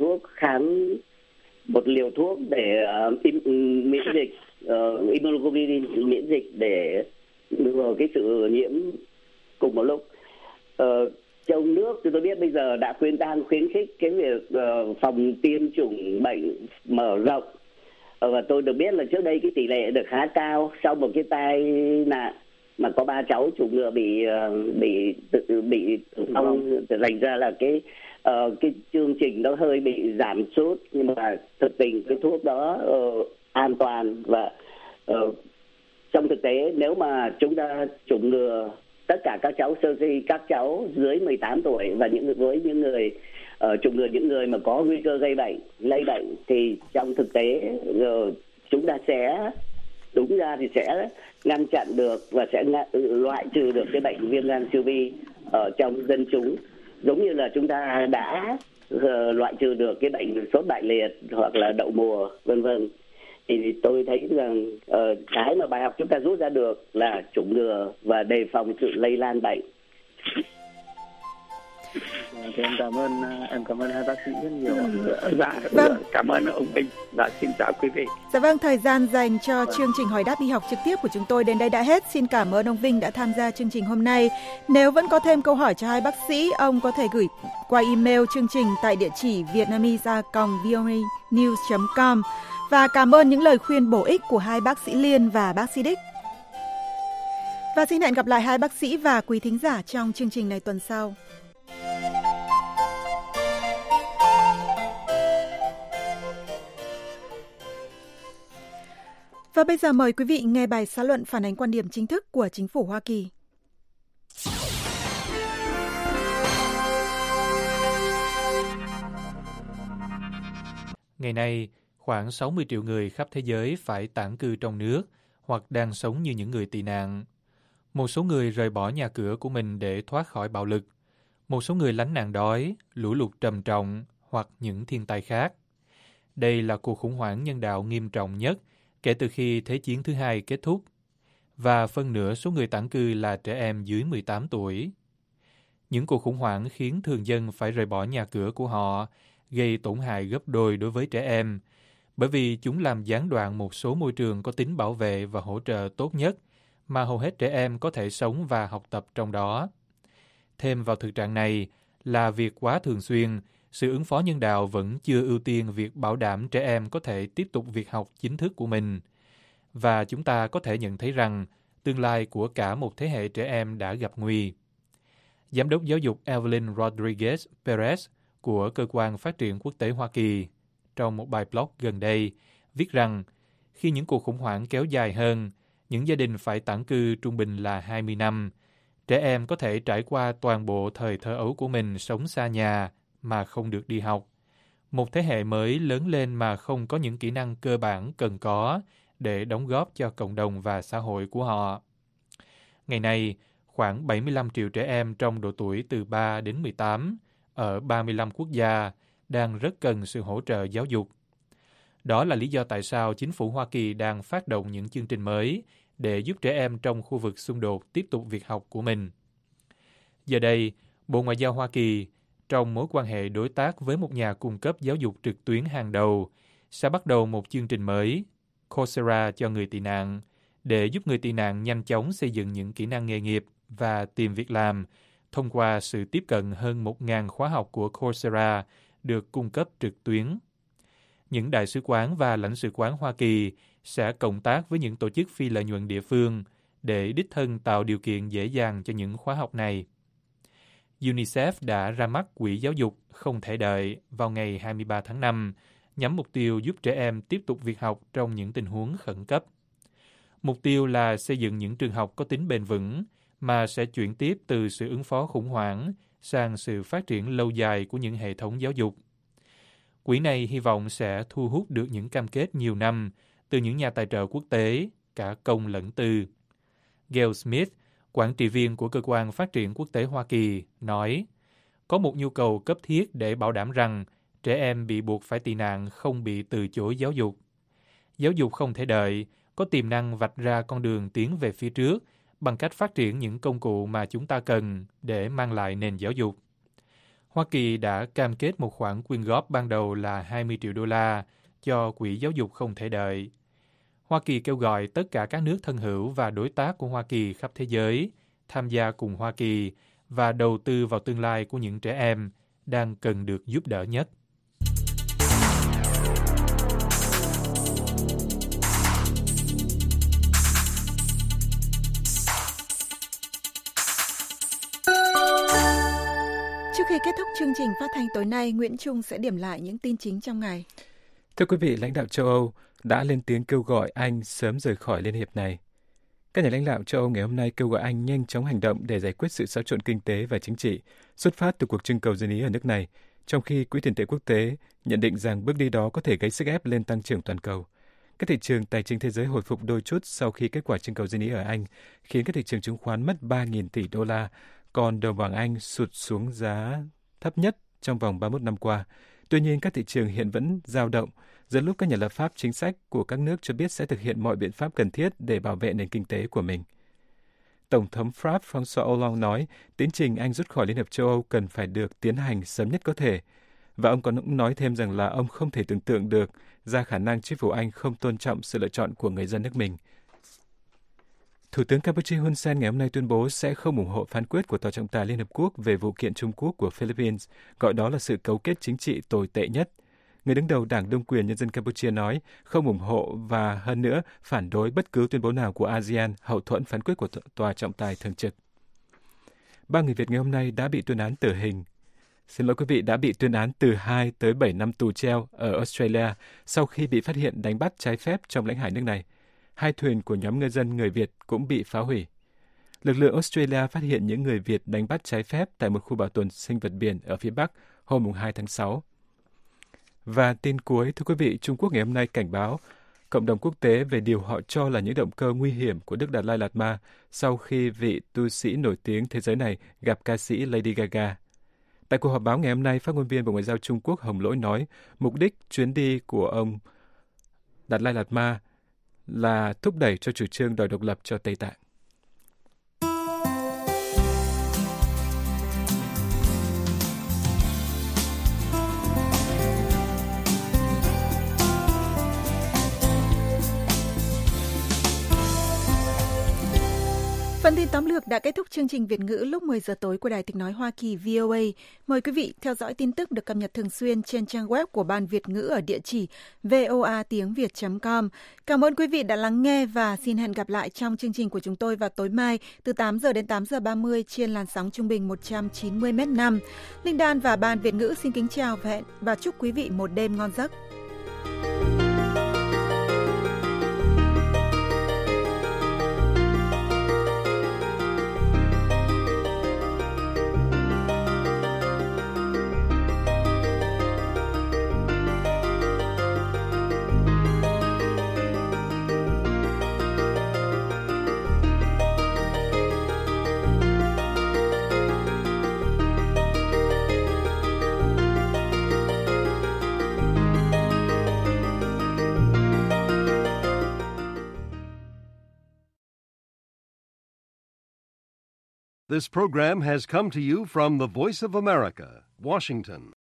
thuốc để miễn dịch, immunoglobulin miễn dịch để ngừa cái sự nhiễm cùng một lúc. Trong nước thì tôi biết bây giờ đã đang khuyến khích cái việc phòng tiêm chủng bệnh mở rộng, và tôi được biết là trước đây cái tỷ lệ được khá cao. Sau một cái tai nạn mà có 3 cháu chủng ngừa bị tử vong, thành ra là cái chương trình đó hơi bị giảm sút, nhưng mà thực tình cái thuốc đó an toàn. Và trong thực tế nếu mà chúng ta chủng ngừa tất cả các cháu sơ sinh, các cháu dưới 18 tuổi và với những người chủng ngừa những người mà có nguy cơ lây bệnh thì trong thực tế chúng ta sẽ đúng ra thì sẽ ngăn chặn được và sẽ loại trừ được cái bệnh viêm gan siêu vi ở trong dân chúng, giống như là chúng ta đã loại trừ được cái bệnh sốt bại liệt hoặc là đậu mùa vân vân. Thì tôi thấy rằng cái mà bài học chúng ta rút ra được là chủng ngừa và đề phòng sự lây lan bệnh. Thì em cảm ơn hai bác sĩ rất nhiều. Cảm ơn ông Vinh. Xin chào quý vị. Dạ vâng, thời gian dành cho chương trình hỏi đáp y học trực tiếp của chúng tôi đến đây đã hết. Xin cảm ơn ông Vinh đã tham gia chương trình hôm nay. Nếu vẫn có thêm câu hỏi cho hai bác sĩ, ông có thể gửi qua email chương trình tại địa chỉ vietnamese@voanews.com. Và cảm ơn những lời khuyên bổ ích của hai bác sĩ Liên và bác sĩ Đích. Và xin hẹn gặp lại hai bác sĩ và quý thính giả trong chương trình này tuần sau. Và bây giờ mời quý vị nghe bài xã luận phản ánh quan điểm chính thức của chính phủ Hoa Kỳ. Ngày nay, khoảng 60 triệu người khắp thế giới phải tản cư trong nước hoặc đang sống như những người tị nạn. Một số người rời bỏ nhà cửa của mình để thoát khỏi bạo lực. Một số người lánh nạn đói, lũ lụt trầm trọng hoặc những thiên tai khác. Đây là cuộc khủng hoảng nhân đạo nghiêm trọng nhất kể từ khi Thế chiến thứ hai kết thúc. Và phân nửa số người tản cư là trẻ em dưới 18 tuổi. Những cuộc khủng hoảng khiến thường dân phải rời bỏ nhà cửa của họ, gây tổn hại gấp đôi đối với trẻ em, bởi vì chúng làm gián đoạn một số môi trường có tính bảo vệ và hỗ trợ tốt nhất mà hầu hết trẻ em có thể sống và học tập trong đó. Thêm vào thực trạng này là việc quá thường xuyên, sự ứng phó nhân đạo vẫn chưa ưu tiên việc bảo đảm trẻ em có thể tiếp tục việc học chính thức của mình. Và chúng ta có thể nhận thấy rằng tương lai của cả một thế hệ trẻ em đã gặp nguy. Giám đốc giáo dục Evelyn Rodriguez Perez của Cơ quan Phát triển Quốc tế Hoa Kỳ, trong một bài blog gần đây, viết rằng khi những cuộc khủng hoảng kéo dài hơn, những gia đình phải tản cư trung bình là 20 năm, trẻ em có thể trải qua toàn bộ thời thơ ấu của mình sống xa nhà mà không được đi học. Một thế hệ mới lớn lên mà không có những kỹ năng cơ bản cần có để đóng góp cho cộng đồng và xã hội của họ. Ngày nay, khoảng 75 triệu trẻ em trong độ tuổi từ 3 đến 18 ở 35 quốc gia đang rất cần sự hỗ trợ giáo dục. Đó là lý do tại sao chính phủ Hoa Kỳ đang phát động những chương trình mới để giúp trẻ em trong khu vực xung đột tiếp tục việc học của mình. Giờ đây, Bộ Ngoại giao Hoa Kỳ, trong mối quan hệ đối tác với một nhà cung cấp giáo dục trực tuyến hàng đầu, sẽ bắt đầu một chương trình mới, Coursera cho người tị nạn, để giúp người tị nạn nhanh chóng xây dựng những kỹ năng nghề nghiệp và tìm việc làm thông qua sự tiếp cận hơn 1.000 khóa học của Coursera được cung cấp trực tuyến. Những đại sứ quán và lãnh sự quán Hoa Kỳ sẽ cộng tác với những tổ chức phi lợi nhuận địa phương để đích thân tạo điều kiện dễ dàng cho những khóa học này. UNICEF đã ra mắt Quỹ Giáo dục Không Thể Đợi vào ngày 23 tháng 5, nhắm mục tiêu giúp trẻ em tiếp tục việc học trong những tình huống khẩn cấp. Mục tiêu là xây dựng những trường học có tính bền vững mà sẽ chuyển tiếp từ sự ứng phó khủng hoảng sang sự phát triển lâu dài của những hệ thống giáo dục. Quỹ này hy vọng sẽ thu hút được những cam kết nhiều năm từ những nhà tài trợ quốc tế, cả công lẫn tư. Gail Smith, quản trị viên của Cơ quan Phát triển Quốc tế Hoa Kỳ, nói, có một nhu cầu cấp thiết để bảo đảm rằng trẻ em bị buộc phải tị nạn không bị từ chối giáo dục. Giáo dục không thể đợi, có tiềm năng vạch ra con đường tiến về phía trước bằng cách phát triển những công cụ mà chúng ta cần để mang lại nền giáo dục. Hoa Kỳ đã cam kết một khoản quyên góp ban đầu là 20 triệu đô la cho Quỹ Giáo dục Không Thể Đợi. Hoa Kỳ kêu gọi tất cả các nước thân hữu và đối tác của Hoa Kỳ khắp thế giới tham gia cùng Hoa Kỳ và đầu tư vào tương lai của những trẻ em đang cần được giúp đỡ nhất. Trước khi kết thúc chương trình phát thanh tối nay, Nguyễn Trung sẽ điểm lại những tin chính trong ngày. Thưa quý vị, lãnh đạo châu Âu đã lên tiếng kêu gọi Anh sớm rời khỏi Liên hiệp này. Các nhà lãnh đạo châu Âu ngày hôm nay kêu gọi Anh nhanh chóng hành động để giải quyết sự xáo trộn kinh tế và chính trị xuất phát từ cuộc trưng cầu dân ý ở nước này, trong khi Quỹ tiền tệ quốc tế nhận định rằng bước đi đó có thể gây sức ép lên tăng trưởng toàn cầu. Các thị trường tài chính thế giới hồi phục đôi chút sau khi kết quả trưng cầu dân ý ở Anh khiến các thị trường chứng khoán mất 3.000 tỷ đô la, còn đồng bảng Anh sụt xuống giá thấp nhất trong vòng 31 năm qua. Tuy nhiên, các thị trường hiện vẫn dao động, giữa lúc các nhà lập pháp chính sách của các nước cho biết sẽ thực hiện mọi biện pháp cần thiết để bảo vệ nền kinh tế của mình. Tổng thống Pháp François Hollande nói tiến trình Anh rút khỏi Liên hiệp châu Âu cần phải được tiến hành sớm nhất có thể. Và ông còn nói thêm rằng là ông không thể tưởng tượng được ra khả năng chính phủ Anh không tôn trọng sự lựa chọn của người dân nước mình. Thủ tướng Campuchia Hun Sen ngày hôm nay tuyên bố sẽ không ủng hộ phán quyết của Tòa trọng tài Liên Hợp Quốc về vụ kiện Trung Quốc của Philippines, gọi đó là sự cấu kết chính trị tồi tệ nhất. Người đứng đầu Đảng Đông quyền Nhân dân Campuchia nói không ủng hộ và hơn nữa phản đối bất cứ tuyên bố nào của ASEAN hậu thuẫn phán quyết của Tòa trọng tài thường trực. 3 người Việt ngày hôm nay đã bị tuyên án tử hình. Đã bị tuyên án từ 2 tới 7 năm tù treo ở Australia sau khi bị phát hiện đánh bắt trái phép trong lãnh hải nước này. 2 thuyền của nhóm ngư dân người Việt cũng bị phá hủy. Lực lượng Australia phát hiện những người Việt đánh bắt trái phép tại một khu bảo tồn sinh vật biển ở phía Bắc hôm 2 tháng 6. Và tin cuối, thưa quý vị, Trung Quốc ngày hôm nay cảnh báo cộng đồng quốc tế về điều họ cho là những động cơ nguy hiểm của Đức Đạt Lai Lạt Ma sau khi vị tu sĩ nổi tiếng thế giới này gặp ca sĩ Lady Gaga. Tại cuộc họp báo ngày hôm nay, phát ngôn viên Bộ Ngoại giao Trung Quốc Hồng Lỗi nói mục đích chuyến đi của ông Đạt Lai Lạt Ma là thúc đẩy cho chủ trương đòi độc lập cho Tây Tạng. Phần tin tóm lược đã kết thúc chương trình Việt ngữ lúc 10 giờ tối của Đài Tiếng nói Hoa Kỳ VOA. Mời quý vị theo dõi tin tức được cập nhật thường xuyên trên trang web của Ban Việt ngữ ở địa chỉ voatiengviet.com. Cảm ơn quý vị đã lắng nghe và xin hẹn gặp lại trong chương trình của chúng tôi vào tối mai từ 8 giờ đến 8 giờ 30 trên làn sóng trung bình 190 m5. Linh Đan và Ban Việt ngữ xin kính chào và chúc quý vị một đêm ngon giấc. This program has come to you from the Voice of America, Washington.